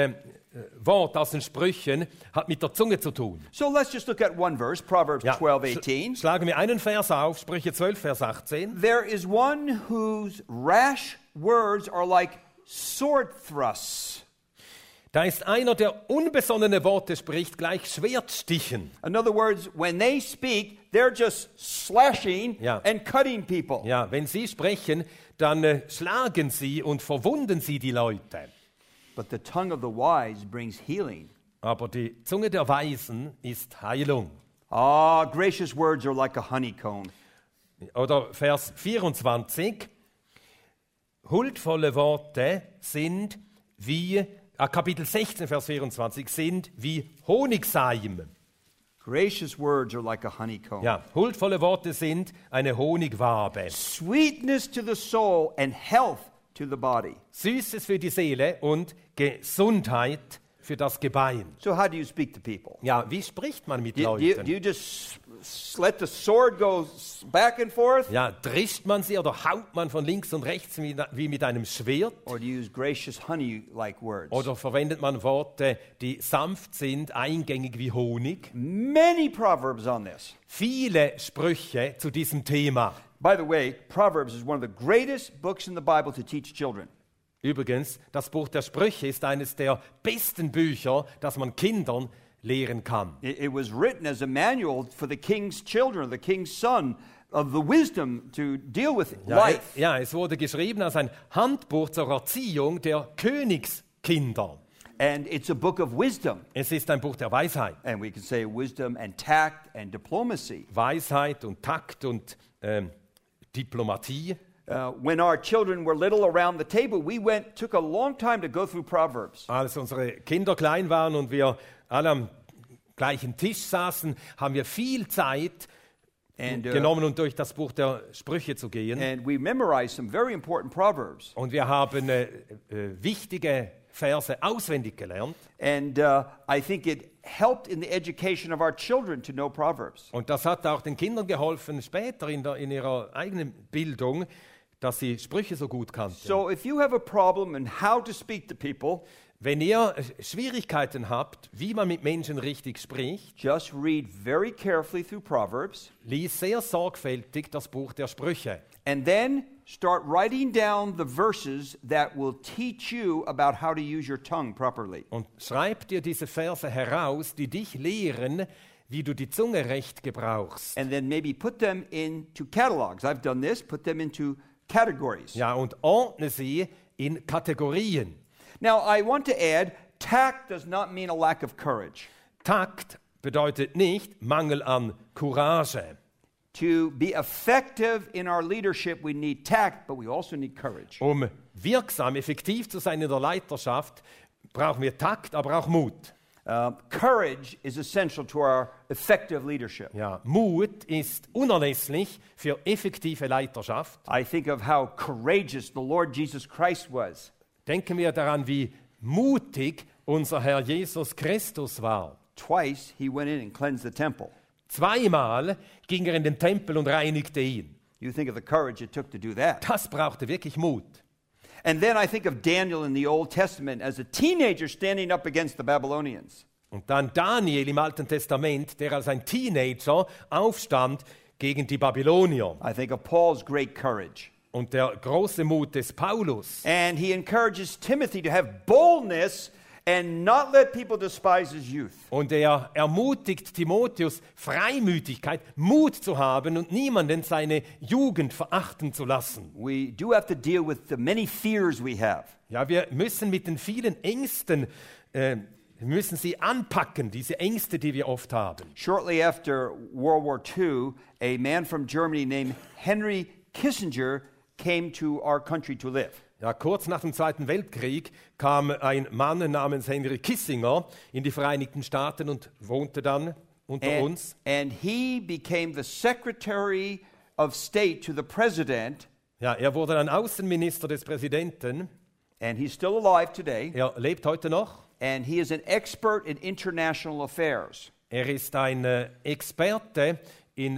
Wort aus den Sprüchen hat mit der Zunge zu tun. So let's just look at one verse, Proverbs Ja, 12:18. schlagen wir einen Vers auf, Sprüche 12, Vers 18. There is one whose rash words are like sword thrusts. Da ist einer, der unbesonnene Worte spricht, gleich Schwertstichen. In other words, when they speak, they're just slashing Ja. and cutting people. Ja, wenn sie sprechen, dann schlagen sie und verwunden sie die Leute. But the tongue of the wise brings healing. Aber die Zunge der Weisen ist Heilung. Ah, gracious words are like a honeycomb. Oder Vers 24. Huldvolle Worte sind wie, Kapitel 16, Vers 24, sind wie Honigseim. Gracious words are like a honeycomb. Ja, huldvolle Worte sind eine Honigwabe. Sweetness to the soul and health to the body. Süßes für die Seele und Gesundheit für das Gebein. So how do you speak to people? Ja, wie spricht man mit Do you Leuten? just let the sword go back and forth? Ja, drischt man sie oder haut man von links und rechts wie mit einem Schwert? Or do you use gracious honey-like words? Oder verwendet man Worte, die sanft sind, eingängig wie Honig? Many proverbs on this. Viele Sprüche zu diesem Thema. By the way, Proverbs is one of the greatest books in the Bible to teach children. Übrigens, das Buch der Sprüche ist eines der besten Bücher, das man Kindern lehren kann. It was written as a manual for the king's children, the king's son, of the wisdom to deal with life. Ja, es wurde geschrieben als ein Handbuch zur Erziehung der Königskinder. And it's a book of wisdom. Es ist ein Buch der Weisheit. And we can say wisdom and tact and diplomacy. Weisheit und Takt und Diplomatie. When our children were little around the table, took a long time to go through Proverbs. Als unsere Kinder klein waren und wir alle am gleichen Tisch saßen, haben wir viel Zeit genommen, um durch das Buch der Sprüche zu gehen. And we memorized some very important Proverbs. Und wir haben wichtige Verse auswendig gelernt. And I think it helped in the education of our children to know Proverbs. Und das hat auch den Kindern geholfen, später in ihrer eigenen Bildung, dass sie Sprüche so gut kannten. So if you have a problem in how to speak to people, Wenn ihr Schwierigkeiten habt, wie man mit Menschen richtig spricht, just read very carefully through Proverbs lies sehr sorgfältig das Buch der Sprüche. and then start writing down the verses that will teach you about how to use your tongue properly. Und schreib dir diese Verse heraus, die dich lehren, wie du die Zunge recht gebrauchst. And then maybe put them into catalogs. I've done this, put them into categories. Ja, und ordne sie in Kategorien. Now, I want to add, tact does not mean a lack of courage. Takt bedeutet nicht Mangel an Courage. To be effective in our leadership, we need tact, but we also need courage. Um wirksam, effektiv zu sein in der Leiterschaft, brauchen wir Takt, aber auch Mut. Courage is essential to our effective leadership. Ja, Mut ist unerlässlich für effektive Leiterschaft. I think of how courageous the Lord Jesus Christ was. Denken wir daran, wie mutig unser Herr Jesus Christus war. Twice he went in and cleansed the temple. Zweimal ging er in den Tempel und reinigte ihn. You think of the courage it took to do that. Das brauchte wirklich Mut. And then I think of Daniel in the Old Testament as a teenager standing up against the Babylonians. Und dann Daniel im Alten Testament, der als ein Teenager aufstand gegen die Babylonier. I think of Paul's great courage. Und der große Mut des Paulus. And he encourages Timothy to have boldness and not let people despise his youth. Und er ermutigt Timotheus, Freimütigkeit, Mut zu haben und niemanden seine Jugend verachten zu lassen. We do have to deal with the many fears we have. Ja, wir müssen mit den vielen Ängsten, müssen sie anpacken, diese Ängste, die wir oft haben. Shortly after World War II, a man from Germany named Henry Kissinger came to our country to live. Ja, kurz nach dem Zweiten Weltkrieg kam ein Mann namens Henry Kissinger in die Vereinigten Staaten und wohnte dann unter uns. And he became the Secretary of State to the President. Ja, er wurde dann Außenminister des Präsidenten. And he's still alive today. Er lebt heute noch. And he is an expert in international affairs. Er ist ein Experte in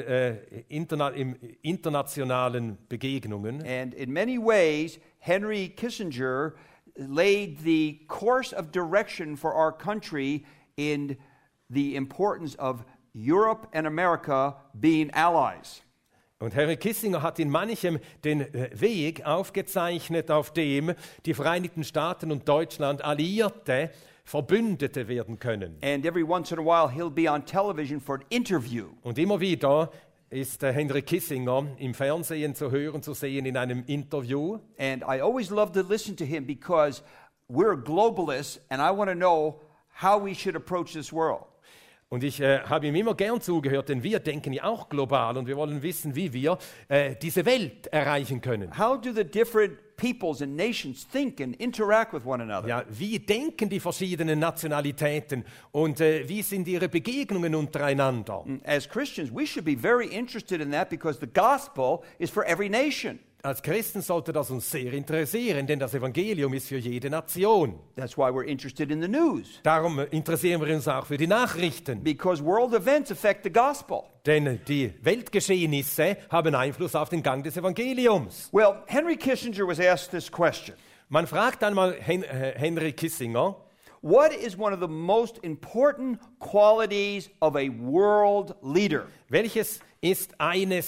internationalen Begegnungen. And in many ways, Henry Kissinger laid the course of direction for our country in the importance of Europe and America being allies. Und Henry Kissinger hat in manchem den Weg aufgezeichnet, auf dem die Vereinigten Staaten und Deutschland Alliierte, Verbündete werden können. And every once in a while he'll be on television for an interview. Und immer wieder ist Henry Kissinger im Fernsehen zu hören, zu sehen in einem Interview. And I always love to listen to him because we're globalists and I want to know how we should approach this world. Und ich habe ihm immer gern zugehört, denn wir denken ja auch global und wir wollen wissen, wie wir diese Welt erreichen können. How do the different peoples and nations think and interact with one another? Ja, wie denken die verschiedenen Nationalitäten und wie sind ihre Begegnungen untereinander? As Christians, we should be very interested in that because the gospel is for every nation. Als Christen sollte das uns sehr interessieren, denn das Evangelium ist für jede Nation. That's why we're interested in the news. Darum interessieren wir uns auch für die Nachrichten. Because world events affect the gospel. Denn die Weltgeschehnisse haben Einfluss auf den Gang des Evangeliums. Well, Henry Kissinger was asked this question. Man fragt einmal Henry Kissinger, what is one of the most important qualities of a world leader? welches ist eine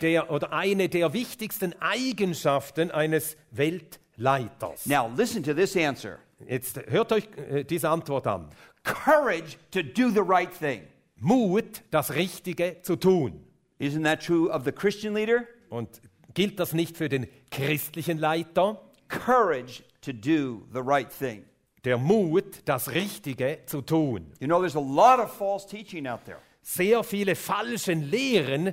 der wichtigsten Eigenschaften eines Weltleiters? Now listen to this answer. Jetzt hört euch diese Antwort an. Courage to do the right thing. Mut, das Richtige zu tun. Isn't that true of the Christian leader? Und gilt das nicht für den christlichen Leiter? Courage to do the right thing. Der Mut, das Richtige zu tun. You know, there's a lot of false teaching out there. Sehr viele falsche Lehren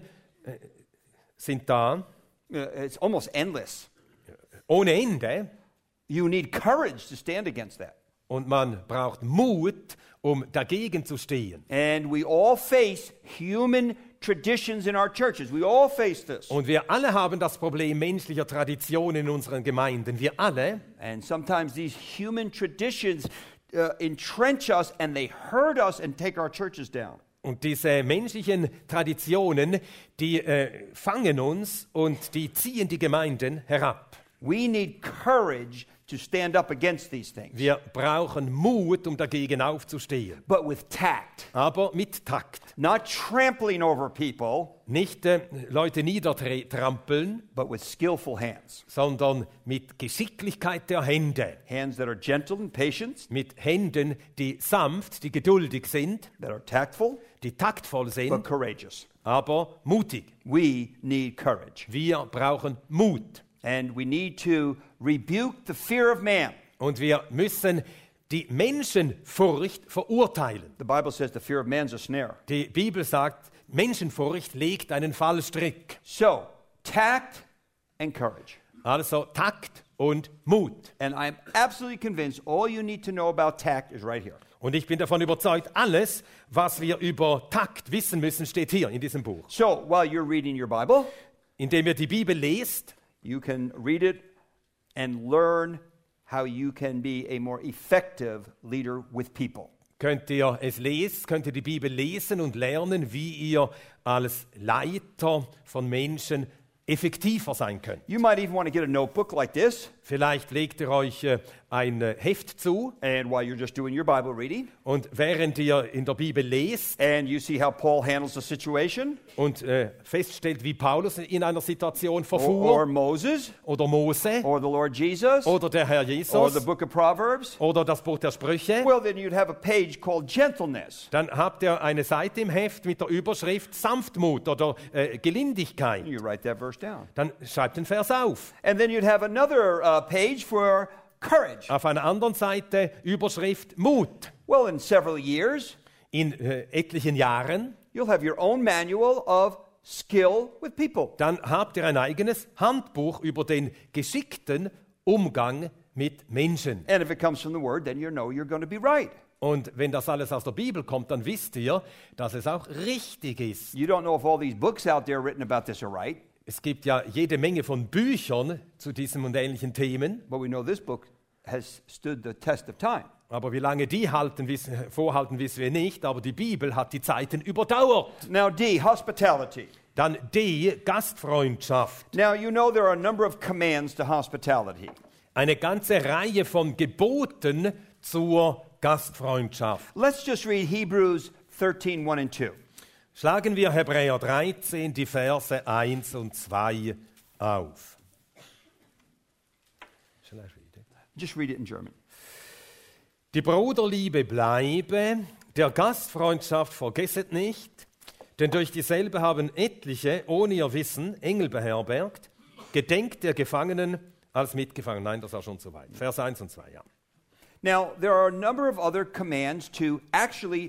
sind da, It's almost endless. ohne Ende. You need courage to stand against that. Und man braucht Mut, um dagegen zu stehen. And we all face human traditions in our churches. We all face this. Und wir alle haben das Problem menschlicher Traditionen in unseren Gemeinden. Wir alle. And sometimes these human traditions entrench us and they hurt us and take our churches down. Und diese menschlichen Traditionen, die fangen uns und die ziehen die Gemeinden herab. We need courage to stand up against these things. Wir brauchen Mut, um dagegen aufzustehen. But with tact. Aber mit Takt. Not trampling over people. Nicht Leute niedertrampeln, but with skillful hands. sondern mit Geschicklichkeit der Hände. Hands that are gentle and patient. Mit Händen, die sanft, die geduldig sind, That are tactful, die taktvoll but sind, courageous. aber mutig. We need courage. Wir brauchen Mut. And we need to rebuke the fear of man. Und wir müssen die Menschenfurcht verurteilen. The Bible says the fear of man is a snare. Die Bibel sagt, Menschenfurcht legt einen Fallstrick. So, tact and courage. Also Takt und Mut. And I'm absolutely convinced all you need to know about tact is right here. Und ich bin davon überzeugt, alles, was wir über Takt wissen müssen, steht hier in diesem Buch. So while you're reading your Bible, Indem ihr die Bibel lest, you can read it and learn how you can be a more effective leader with people. könnt ihr die Bibel lesen und lernen, wie ihr als Leiter von Menschen effektiver sein könnt. You might even want to get a notebook like this, Vielleicht legt ihr euch ein Heft zu and while you're just doing your Bible reading, und während ihr in der Bibel lest and you see how Paul handles the situation, und feststellt, wie Paulus in einer Situation or verfuhr Moses, oder Mose or the Lord Jesus, oder der Herr or the Jesus book of Proverbs, oder das Buch der Sprüche, well, then you'd have a page called gentleness. dann habt ihr eine Seite im Heft mit der Überschrift Sanftmut oder Gelindigkeit. You write that verse down. Dann schreibt den Vers auf. And then you'd have another page for courage. Auf einer anderen Seite Überschrift Mut. Well, in several years, In etlichen Jahren, you'll have your own manual of skill with people. dann habt ihr ein eigenes Handbuch über den geschickten Umgang mit Menschen. And if it comes from the Word, then you know you're going to be right. Und wenn das alles aus der Bibel kommt, dann wisst ihr, dass es auch richtig ist. You don't know if all these books out there written about this are right, Es gibt ja jede Menge von Büchern zu diesem und ähnlichen Themen, but we know this book has stood the test of time. aber wie lange die vorhalten, wissen wir nicht, aber die Bibel hat die Zeiten überdauert. Now, D, hospitality. Dann die Gastfreundschaft. Now, you know there are a number of commands to hospitality. Eine ganze Reihe von Geboten zur Gastfreundschaft. Let's just read Hebrews 13, 1 and 2. Schlagen wir Hebräer 13, die Verse 1 und 2 auf. Shall I read it? Just read it in German. Die Bruderliebe bleibe, der Gastfreundschaft vergesset nicht, denn durch dieselbe haben etliche, ohne ihr Wissen, Engel beherbergt. Gedenkt der Gefangenen als Mitgefangenen. Nein, das war schon zu weit. Vers 1 und 2, ja. Now, there are a number of other commands to actually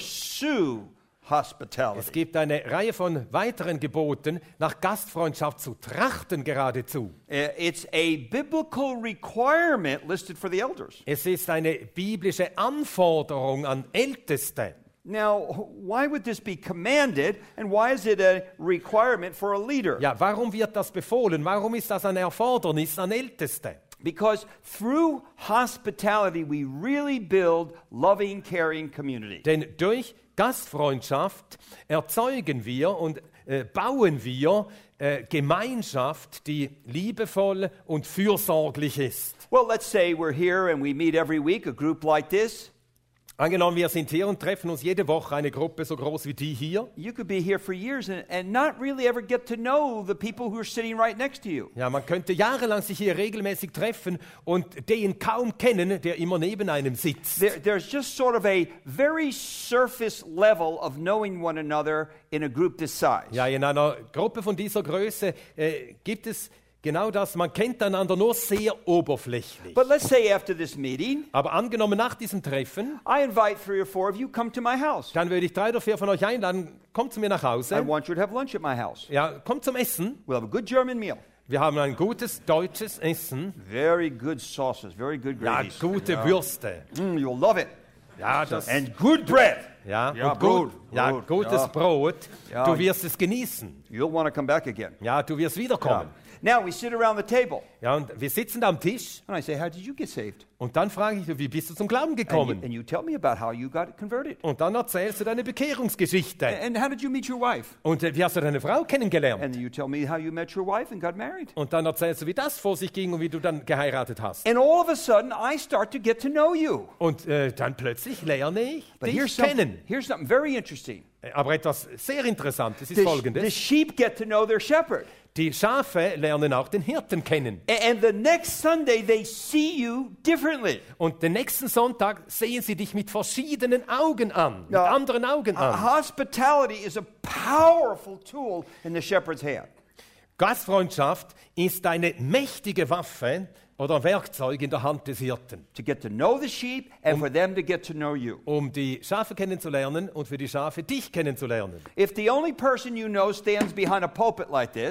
pursue Es hospitality. gibt eine Reihe von weiteren Geboten, nach Gastfreundschaft zu trachten geradezu. It's a biblical requirement listed for the elders. Es ist eine biblische Anforderung an Älteste. Now, why would this be commanded and why is it a requirement for a leader? Ja, warum wird das befohlen? Warum ist das ein Erfordernis an Älteste? Because through hospitality we really build loving, caring community. Denn durch Gastfreundschaft erzeugen wir und bauen wir Gemeinschaft, die liebevoll und fürsorglich ist. Well, let's say we're here and we meet every week, a group like this. Angenommen, wir sind hier und treffen uns jede Woche eine Gruppe so groß wie die hier. You could be here for years and not really ever get to know the people who are sitting right next to you. Ja, man könnte jahrelang sich hier regelmäßig treffen und den kaum kennen, der immer neben einem sitzt. There's just sort of a very surface level of knowing one another in a group this size. Ja, in einer Gruppe von dieser Größe gibt es genau das. Man kennt einander nur sehr oberflächlich. But let's say after this meeting, Aber angenommen nach diesem Treffen, I invite 3 or 4 of you, come to my house. dann würde ich 3 oder 4 von euch einladen, kommt zu mir nach I Hause. want you to have lunch at my house. Ja, kommt zum Essen. We'll have a good German meal. Wir haben ein gutes deutsches Essen. Very good sauces, very good Ja, gravies. gute Würste. You'll love it. Ja, das, And good bread. ja, Ja, und gut, Brot, ja, Brot, gutes ja. Brot. Ja. Du wirst es genießen. You'll want to come back again. Ja, du wirst wiederkommen. Now we sit around the table Ja, und wir sitzen da am Tisch and I say, how did you get saved? und dann frage ich, wie bist du zum Glauben gekommen? And you tell me about how you got converted. Und dann erzählst du deine Bekehrungsgeschichte. And how did you meet your wife? Und wie hast du deine Frau kennengelernt? And you tell me how you met your wife and got married. Und dann erzählst du, wie das vor sich ging und wie du dann geheiratet hast. And all of a sudden, I start to get to know you. Und dann plötzlich lerne ich But dich kennen. here's something very interesting. Aber etwas sehr Interessantes ist The Folgendes. sheep get to know their shepherd. Die Schafe lernen auch den Hirten kennen. And the next Sunday, they see you differently. Und den nächsten Sonntag sehen sie dich mit verschiedenen Augen an, mit Ja. anderen Augen an. Hospitality is a powerful tool in the shepherd's hand. Gastfreundschaft ist eine mächtige Waffe oder Werkzeug in der Hand des Hirten, To get to know the sheep and for them to get to know you. um die Schafe kennenzulernen und für die Schafe dich kennenzulernen. If the only person you know stands behind a pulpit like this,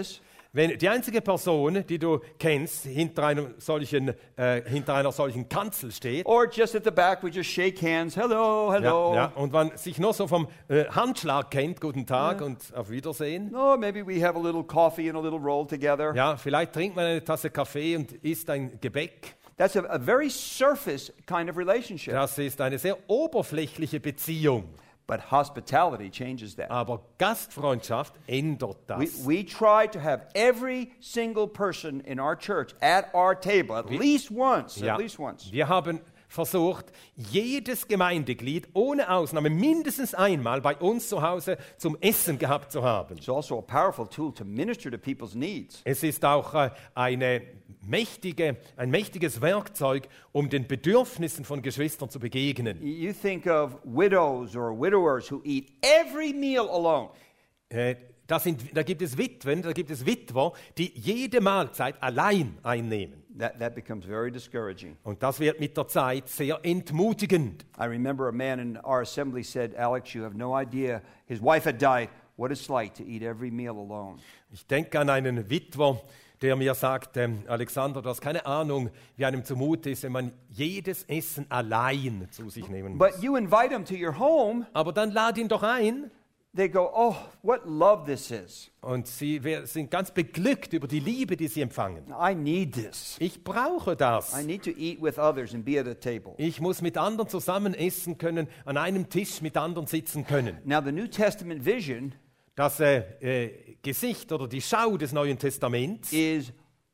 Wenn die einzige Person, die du kennst, hinter einer solchen Kanzel steht, Or just at the back, we just shake hands. Hello, hello. ja, und man sich nur so vom Handschlag kennt, guten Tag und auf Wiedersehen. No, maybe we have a little coffee and a little roll together. Ja, vielleicht trinkt man eine Tasse Kaffee und isst ein Gebäck. That's a very surface kind of relationship. Das ist eine sehr oberflächliche Beziehung. But hospitality changes that. Aber Gastfreundschaft ändert das. We try to have every single person in our church at our table at least once. Ja, At least once. wir haben versucht, jedes Gemeindeglied ohne Ausnahme mindestens einmal bei uns zu Hause zum Essen gehabt zu haben. It's also a powerful tool to minister to people's needs. Es ist auch ein mächtiges Werkzeug, um den Bedürfnissen von Geschwistern zu begegnen. You think of widows or widowers who eat every meal alone. Da gibt es Witwen, da gibt es Witwer, die jede Mahlzeit allein einnehmen. That becomes very discouraging. Und das wird mit der Zeit sehr entmutigend. I remember a man in our assembly said, Alex, you have no idea. His wife had died. What it's like to eat every meal alone. Ich denke an einen Witwer, der mir sagte, Alexander, du hast keine Ahnung, wie einem zumute ist, wenn man jedes Essen allein zu sich nehmen muss. But you invite him to your home, Aber dann lad ihn doch ein. they go, oh, what love this is. Und sie sind ganz beglückt über die Liebe, die sie empfangen. I need this. Ich brauche das. I need to eat with others and be at a table. Ich muss mit anderen zusammen essen können, an einem Tisch mit anderen sitzen können. Now, the New Testament vision Das Gesicht oder die Schau des Neuen Testaments is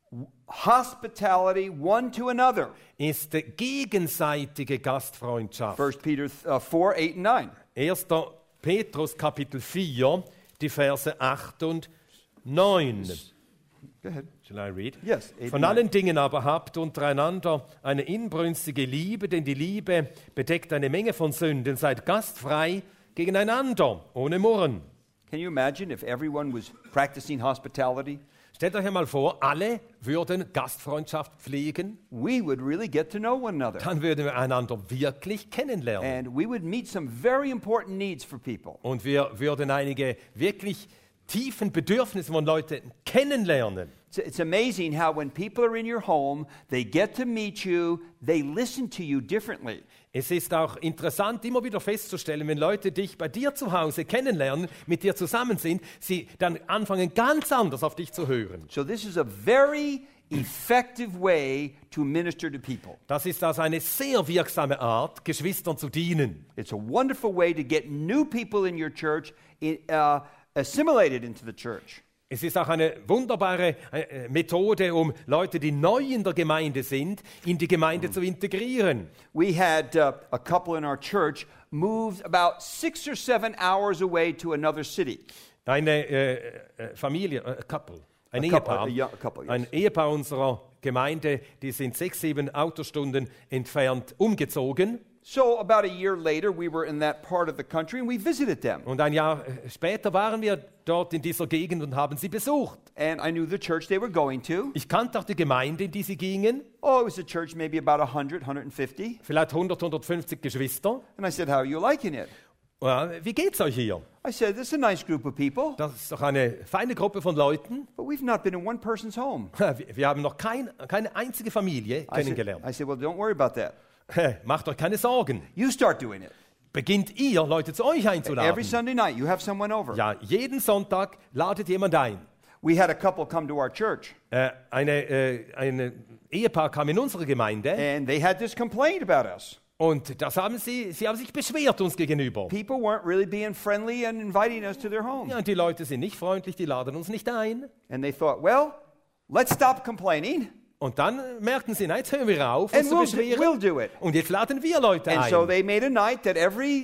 hospitality one to another. ist gegenseitige Gastfreundschaft. 1 Peter 4, 8 and 9. 1. Petrus Kapitel 4, die Verse 8 und 9. Go ahead. Shall I read? Yes, 8 Von and allen Dingen aber habt untereinander eine inbrünstige Liebe, denn die Liebe bedeckt eine Menge von Sünden. Seid gastfrei gegeneinander, ohne Murren. Can you imagine if everyone was practicing hospitality? Stellt euch einmal vor, alle würden Gastfreundschaft pflegen, We would really get to know one another. dann würden wir einander wirklich kennenlernen. And we would meet some very important needs for people. Und wir würden einige wirklich tiefen Bedürfnisse von Leuten kennenlernen. It's amazing how when people are in your home, they get to meet you, they listen to you differently. Es ist auch interessant, immer wieder festzustellen, wenn Leute dich bei dir zu Hause kennenlernen, mit dir zusammen sind, sie dann anfangen ganz anders auf dich zu hören. So this is a very effective way to minister to people. Das ist also eine sehr wirksame Art, Geschwistern zu dienen. It's a wonderful way to get new people in your church assimilated into the church. Es ist auch eine wunderbare Methode, um Leute, die neu in der Gemeinde sind, in die Gemeinde zu integrieren. We had a couple in our church moved about 6 or 7 hours away to another city. Eine Familie, ein couple, Ehepaar, a couple, yes. ein Ehepaar unserer Gemeinde, die sind 6, 7 Autostunden entfernt umgezogen. So about a year later, we were in that part of the country and we visited them. Und ein Jahr später waren wir dort in dieser Gegend und haben sie besucht. And I knew the church they were going to. Ich kannte auch die Gemeinde, in die sie gingen. Oh, it was a church maybe about 100, 150. Vielleicht 100, 150 Geschwister. And I said, how are you liking it? Ja, wie geht's euch hier? I said, this is a nice group of people, Das ist doch eine feine Gruppe von Leuten. but we've not been in one person's home. Wir haben noch keine einzige Familie kennengelernt. I said, well, don't worry about that. Macht euch keine Sorgen. You start doing it. Beginnt ihr, Leute zu euch Every einzuladen. Sunday night, you have someone over. Ja, jeden Sonntag ladet jemand ein. We had a couple come to our church, Ein Ehepaar kam in unsere Gemeinde and they had this complaint about us. und sie haben sich beschwert uns gegenüber. People weren't really being friendly and inviting us to their home. Ja, und die Leute sind nicht freundlich, die laden uns nicht ein. And they thought, well, let's stop complaining, Und dann merkten sie, na, jetzt hören wir auf, and uns zu beschweren. we'll do it. Und jetzt laden wir Leute And so ein. they made a night that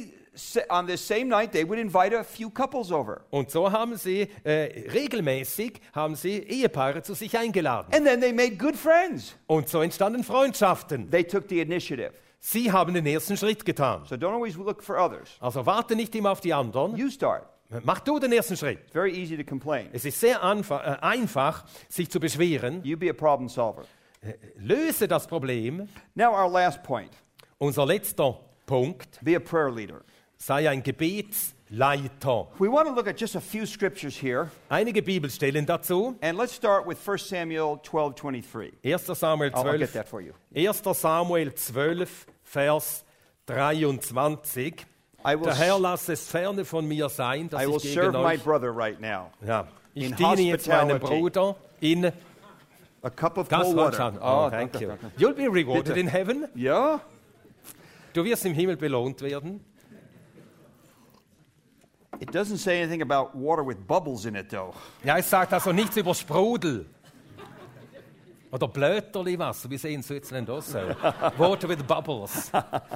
on this same night, they would invite a few couples over. Und so haben sie regelmäßig Ehepaare zu sich eingeladen. And then they made good friends. Und so entstanden Freundschaften. They took the initiative. Sie haben den ersten Schritt getan. So don't always look for others. Also warte nicht immer auf die anderen. You start. Mach du den ersten Schritt. It's very easy to complain. Es ist sehr einfach, sich zu beschweren. You be a problem solver. Löse das Problem. Now our last point. Unser letzter Punkt. Be a prayer leader. Sei ein Gebetsleiter. Leiter. We want to look at just a few scriptures here, Einige Bibelstellen dazu. and let's start with 1 Samuel 12:23. 1. Samuel I'll get 12, that for you. 1. Samuel 12, Vers 23. I will, Der Herr lasse es ferne von mir sein, dass I will ich gegen serve my euch... brother right now. Ja, ich in diene jetzt meinem hospitality. Bruder in A cup of cold water. Gastfreundschaft. Oh, thank you. You'll be rewarded Bitte. in heaven. Yeah? Du wirst im Himmel belohnt werden. It doesn't say anything about water with bubbles in it, though. Ja, es sagt also nichts über Sprudel. Oder Blöterli Wasser, wie sehen Switzerland aus? Water with bubbles.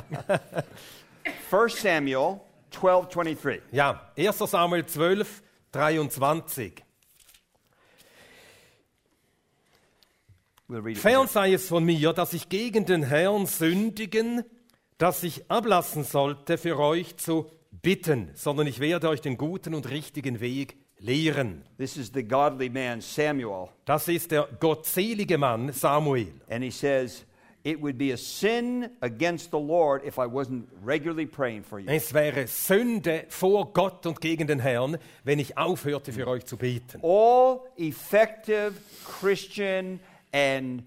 1 Samuel 12:23. Ja, 1. Samuel 12, 23. We'll read it. Fern sei es von mir, dass ich gegen den Herrn sündigen, dass ich ablassen sollte, für euch zu bitten, sondern ich werde euch den guten und richtigen Weg lehren. This is the godly man, Samuel. Das ist der gottselige Mann Samuel. And he says, it would be a sin against the Lord if I wasn't regularly praying for you. Es wäre Sünde vor Gott und gegen den Herrn, wenn ich aufhörte, für euch zu beten. All effective Christian and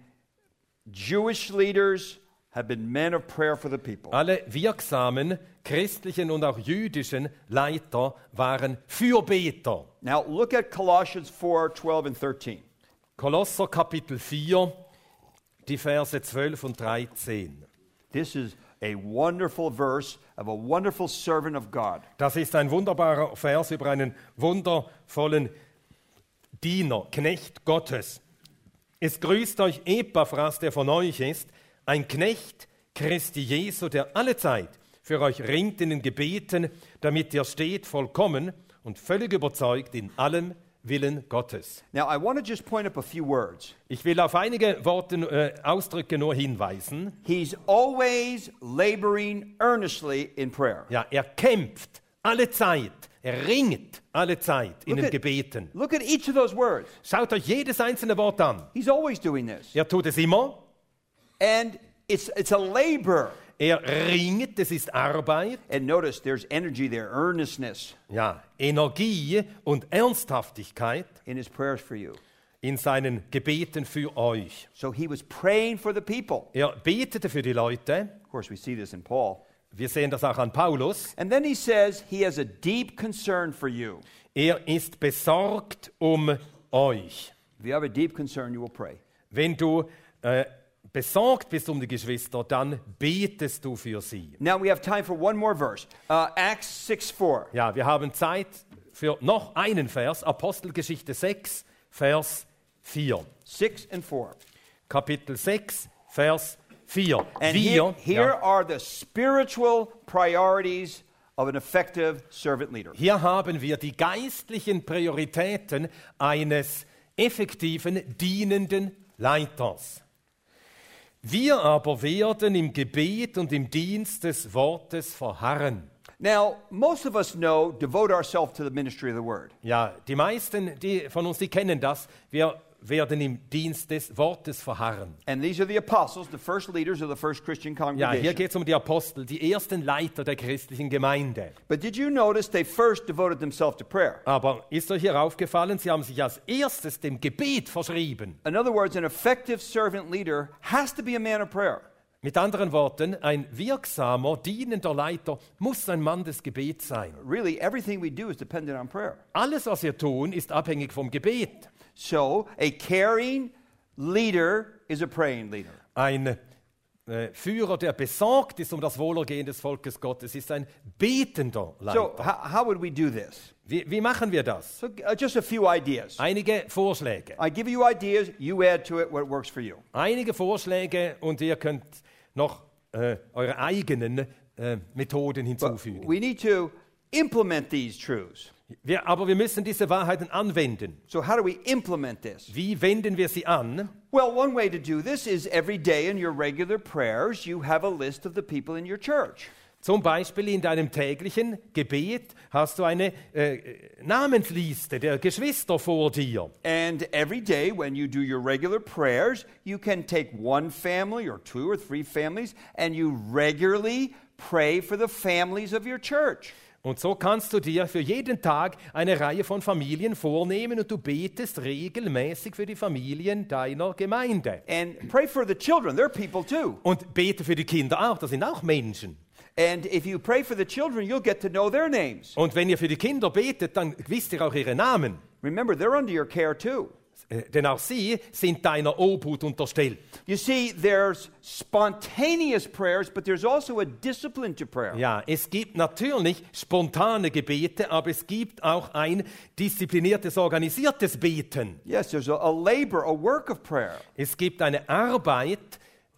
Jewish leaders have been men of prayer for the people. Alle wirksamen christlichen und auch jüdischen Leiter waren Fürbeter. Now look at Colossians 4:12 and 13. Kolosser Kapitel 4, die Verse 12 und 13. This is a wonderful verse of a wonderful servant of God. Das ist ein wunderbarer Vers über einen wundervollen Diener, Knecht Gottes. Es grüßt euch Epaphras, der von euch ist, ein Knecht Christi Jesu, der allezeit für euch ringt in den Gebeten, damit ihr steht vollkommen und völlig überzeugt in allem Willen Gottes. Now I want to just point up a few words. Ich will auf einige Ausdrücke nur hinweisen. He's always laboring earnestly in prayer. Ja, er kämpft alle Zeit, er ringt alle Zeit in den Gebeten. Look at each of those words. Schaut euch jedes einzelne Wort an. He's always doing this. Er tut es immer. And it's a labor. Er ringt, es ist Arbeit. And notice there's energy there, earnestness Ja, Energie und Ernsthaftigkeit in his prayers for you. in seinen Gebeten für euch. So he was praying for the people. Er betete für die Leute. Of course, we see this in Paul. Wir sehen das auch an Paulus. And then he says he has a deep concern for you. Er ist besorgt um euch. If you have a deep concern, you will pray. Wenn du besorgt bist um die Geschwister, dann betest du für sie. Now we have time for one more verse. Acts 6:4. Ja, wir haben Zeit für noch einen Vers, Apostelgeschichte 6, Vers 4. 6 and 4. Kapitel 6, Vers 4. And Wir, here are the spiritual priorities of an effective servant leader. hier haben wir die geistlichen Prioritäten eines effektiven, dienenden Leiters. Wir aber werden im Gebet und im Dienst des Wortes verharren. Now, most of us know, devote ourselves to the ministry of the word. Ja, die meisten von uns, die kennen das. Wir werden im Dienst des Wortes verharren. And these are the apostles, the first leaders of the first Christian Ja, congregation. hier geht es um die Apostel, die ersten Leiter der christlichen Gemeinde. But did you notice they first devoted themselves to prayer? Aber ist euch hier aufgefallen, sie haben sich als erstes dem Gebet verschrieben. In other words, an effective servant leader has to be a man of prayer. Mit anderen Worten, ein wirksamer, dienender Leiter muss ein Mann des Gebets sein. Really, everything we do is dependent on prayer. Alles, was wir tun, ist abhängig vom Gebet. So, a caring leader is a praying leader. Ein Führer, der besorgt ist um das Wohlergehen des Volkes Gottes, ist ein betender So, Leiter. how would we do this? Wie machen wir das? So, just a few ideas. Einige Vorschläge. I give you ideas, you add to it what works for you. Einige Vorschläge und ihr könnt noch eure eigenen Methoden hinzufügen. We need to implement these truths. Aber wir müssen diese Wahrheiten anwenden. So, how do we implement this? Wie wenden wir sie an? Well, one way to do this is every day in your regular prayers, you have a list of the people in your church. Zum Beispiel in deinem täglichen Gebet hast du eine Namensliste der Geschwister vor dir. And every day when you do your regular prayers, you can take one family or two or three families and you regularly pray for the families of your church. Und so kannst du dir für jeden Tag eine Reihe von Familien vornehmen und du betest regelmäßig für die Familien deiner Gemeinde. And pray for the children. They're people too. Und bete für die Kinder auch, das sind auch Menschen. And if you pray for the children, you'll get to know their names. Und wenn ihr für die Kinder betet, dann wisst ihr auch ihre Namen. Remember, they're under your care too. Denn auch sie sind deiner Obhut unterstellt. You see, there's spontaneous prayers, but there's also a discipline to prayer. Ja, es gibt natürlich spontane Gebete, aber es gibt auch ein diszipliniertes, organisiertes Beten. Yes, there's a labor, a work of prayer. Es gibt eine Arbeit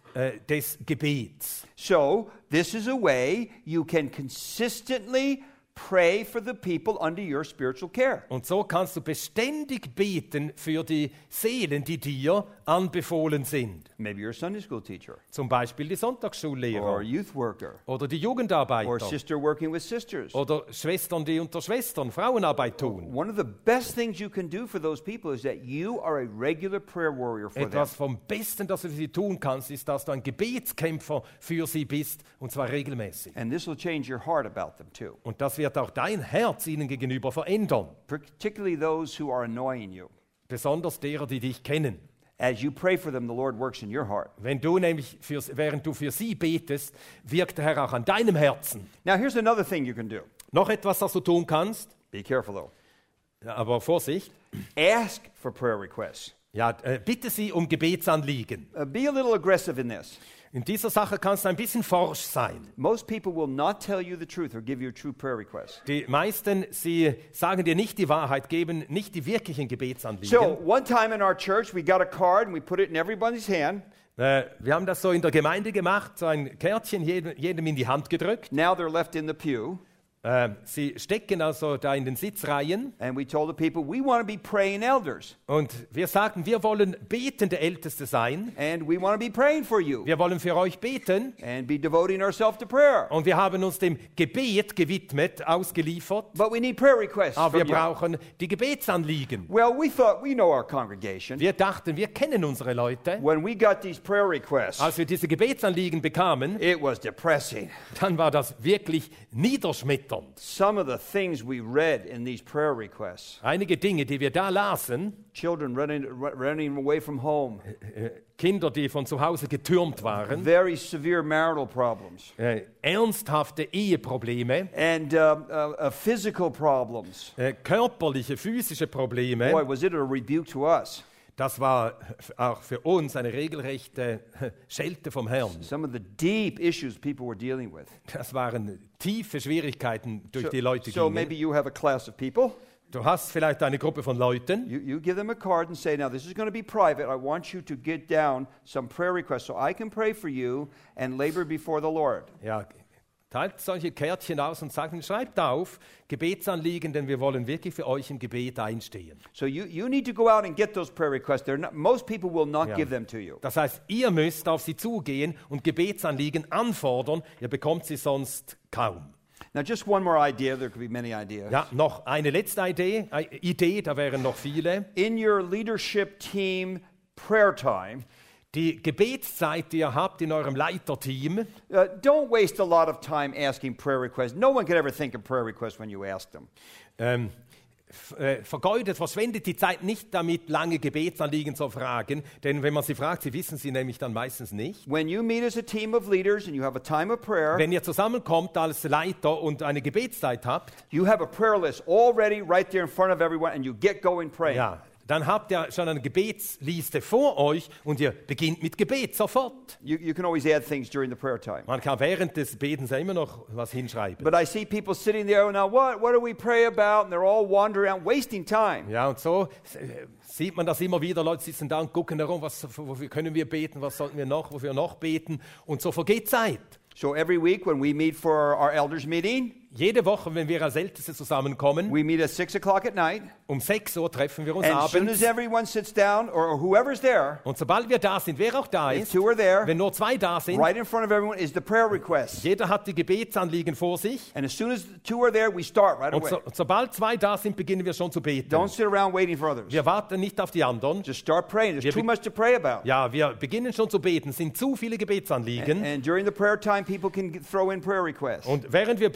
des Gebets. So, this is a way you can consistently pray for the people under your spiritual care. Und so kannst du beständig beten für die Seelen, die dir anbefohlen sind. Maybe you're a Sunday school teacher, Zum Beispiel die or Sonntagsschullehrer a youth worker, oder die or a Jugendarbeiter sister working with sisters. oder Schwestern, die unter Schwestern Frauenarbeit tun. One of the best things you can do for those people is that you are a regular prayer warrior for them. Etwas vom Besten, das du für sie tun kannst, ist, dass du ein Gebetskämpfer für sie bist, und zwar regelmäßig. And this will change your heart about them too, Und das wird auch dein Herz ihnen gegenüber verändern, particularly those who are annoying you. besonders derer, die dich kennen. As you pray for them, the Lord works in your heart. Wenn du nämlich während du für sie betest, wirkt der Herr auch an deinem Herzen. Now, here's another thing you can do. Noch etwas, das du tun kannst, Be careful though. ja, aber Vorsicht. Ask for prayer requests. Ja, bitte sie um Gebetsanliegen. Be a little aggressive in this. In dieser Sache kannst du ein bisschen forsch sein. Most people will not tell you the truth or give you a true prayer request. Die meisten, sie sagen dir nicht die Wahrheit, geben nicht die wirklichen Gebetsanliegen. So, one time in our church, we got a card and we put it in everybody's hand. Wir haben das so in der Gemeinde gemacht, so ein Kärtchen jedem in die Hand gedrückt. Now they're left in the pew. Sie stecken also da in den Sitzreihen And we told the people, we want to be praying elders. und wir sagten, wir wollen betende Älteste sein. And we want to be praying for you. Wir wollen für euch beten And be devoting ourselves to prayer. und wir haben uns dem Gebet gewidmet, ausgeliefert. But we need prayer requests Aber wir from you. brauchen die Gebetsanliegen. Well, we thought we know our congregation. Wir dachten, wir kennen unsere Leute. When we got these prayer requests, Als wir diese Gebetsanliegen bekamen, it was depressing. dann war das wirklich niederschmetternd. Some of the things we read in these prayer requests. Einige Dinge, die wir da lasen, Children running away from home. Kinder, die von zu Hause getürmt waren, Very severe marital problems. ernsthafte Eheprobleme, And physical problems. körperliche, physische Probleme. Boy, was it a rebuke to us. Das war auch für uns eine regelrechte Schelte vom Herrn. Some of the deep issues people were dealing with. Das waren tiefe Schwierigkeiten, durch die Leute So maybe gingen. you have a class of people. Du hast vielleicht eine Gruppe von Leuten, You give them a card and say, now this is going to be private. I want you to get down some prayer requests so I can pray for you and labor before the Lord. ja, teilt solche Kärtchen aus und sagt, schreibt auf, Gebetsanliegen, denn wir wollen wirklich für euch im Gebet einstehen. So you need to go out and get those prayer requests. Most people will not Ja. give them to you. Das heißt, ihr müsst auf sie zugehen und Gebetsanliegen anfordern, ihr bekommt sie sonst kaum. Now, just one more idea. There could be many ideas. Ja, noch eine letzte Idee, da wären noch viele. In your leadership team prayer time, Die Gebetszeit, die ihr habt in eurem Leiterteam, don't waste a lot of time asking prayer requests. No one could ever think of prayer requests when you ask them. verschwendet die Zeit nicht damit, lange Gebetsanliegen zu fragen, denn wenn man sie fragt, sie wissen sie nämlich dann meistens nicht. When you meet as a team of leaders and you have a time of prayer, Wenn ihr zusammenkommt als Leiter und eine Gebetszeit habt, you have a prayer list all ready right there in front of everyone and you get going praying. ja, dann habt ihr schon eine Gebetsliste vor euch und ihr beginnt mit Gebet sofort. You can always add things during the prayer time. Man kann während des Betens ja immer noch was hinschreiben. But I see people sitting there, now what do we pray about? And they're all wandering around, wasting time. Ja, und so sieht man das immer wieder. Leute sitzen da und gucken herum, wofür können wir beten, was sollten wir noch, wofür noch beten. Und so vergeht Zeit. So every week when we meet for our elders meeting, Jede Woche, wenn wir als Älteste zusammenkommen, we meet at 6 o'clock at night. um 6 Uhr treffen wir uns And as soon abends. as everyone sits down, or whoever's there, Und sobald wir da sind, wer auch da if ist, two are there, wenn nur 2 da sind, right in front of everyone is the prayer request. jeder hat die Gebetsanliegen vor sich. And as soon as two are there, we start right Und away. sobald 2 da sind, beginnen wir schon zu beten. Don't sit around waiting for others. Wir warten nicht auf die anderen. Just start praying. There's Wir too be- much to pray about. Ja, wir beginnen schon zu beten. Es sind zu viele Gebetsanliegen. And during the prayer time, people can throw in prayer requests. Und während wir beten, kann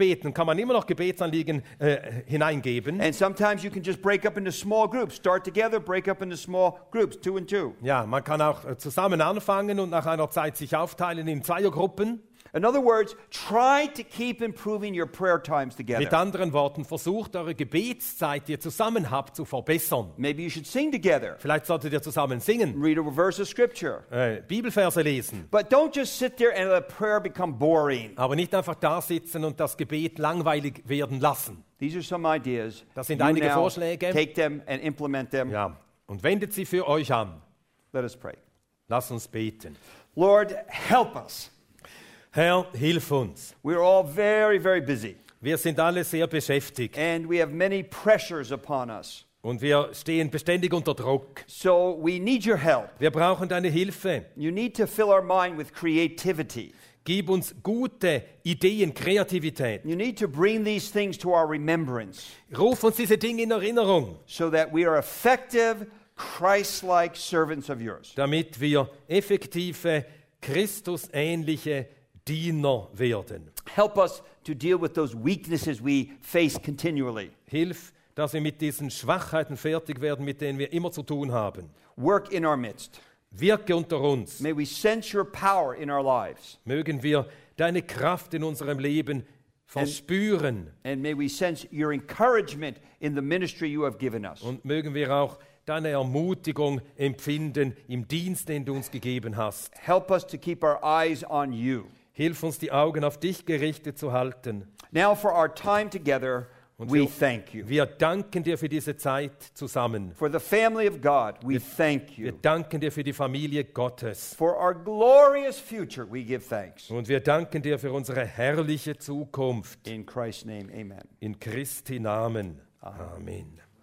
kann man immer noch Gebetsanliegen hineingeben. And sometimes you can just break up into small groups. Start together, break up into small groups, 2 and 2. Ja, man kann auch zusammen anfangen und nach einer Zeit sich aufteilen in Zweiergruppen. In other words, try to keep improving your prayer times Mit together. anderen Worten, versucht eure Gebetszeit, die ihr zusammen habt, zu verbessern. Maybe you should sing together, Vielleicht solltet ihr zusammen singen, read a verse of scripture. Bibelverse lesen. But don't just sit there and let prayer become boring. Aber nicht einfach da sitzen und das Gebet langweilig werden lassen. These are some ideas. Das sind You einige now Vorschläge. take them and implement them. Ja, und wendet sie für euch an. Let us pray. Lasst uns beten. Lord, help us. Herr, hilf uns. We're all very, very busy, Wir sind alle sehr beschäftigt and we have many pressures upon us. und wir stehen beständig unter Druck. So we need your help. Wir brauchen deine Hilfe. You need to fill our mind with creativity. Gib uns gute Ideen, Kreativität. You need to bring these things to our remembrance Ruf uns diese Dinge in Erinnerung, so that we are effective, Christ-like servants of yours. damit wir effektive, Christusähnliche Diener werden. Help us to deal with those weaknesses we face continually. Hilf, dass wir mit diesen Schwachheiten fertig werden, mit denen wir immer zu tun haben. Work in our midst. Wirke unter uns. May we sense your power in our lives. Mögen wir deine Kraft in unserem Leben verspüren And may we sense your encouragement in the ministry you have given us. und mögen wir auch deine Ermutigung empfinden im Dienst, den du uns gegeben hast. Help us to keep our eyes on you. Hilf uns, die Augen auf dich gerichtet zu halten. Now for our time together, Und we thank you. wir danken dir für diese Zeit zusammen. For the family of God, we thank Wir you. danken dir für die Familie Gottes. For our glorious future, we give thanks. Und wir danken dir für unsere herrliche Zukunft. In Christ's name, amen. In Christi Namen. Amen.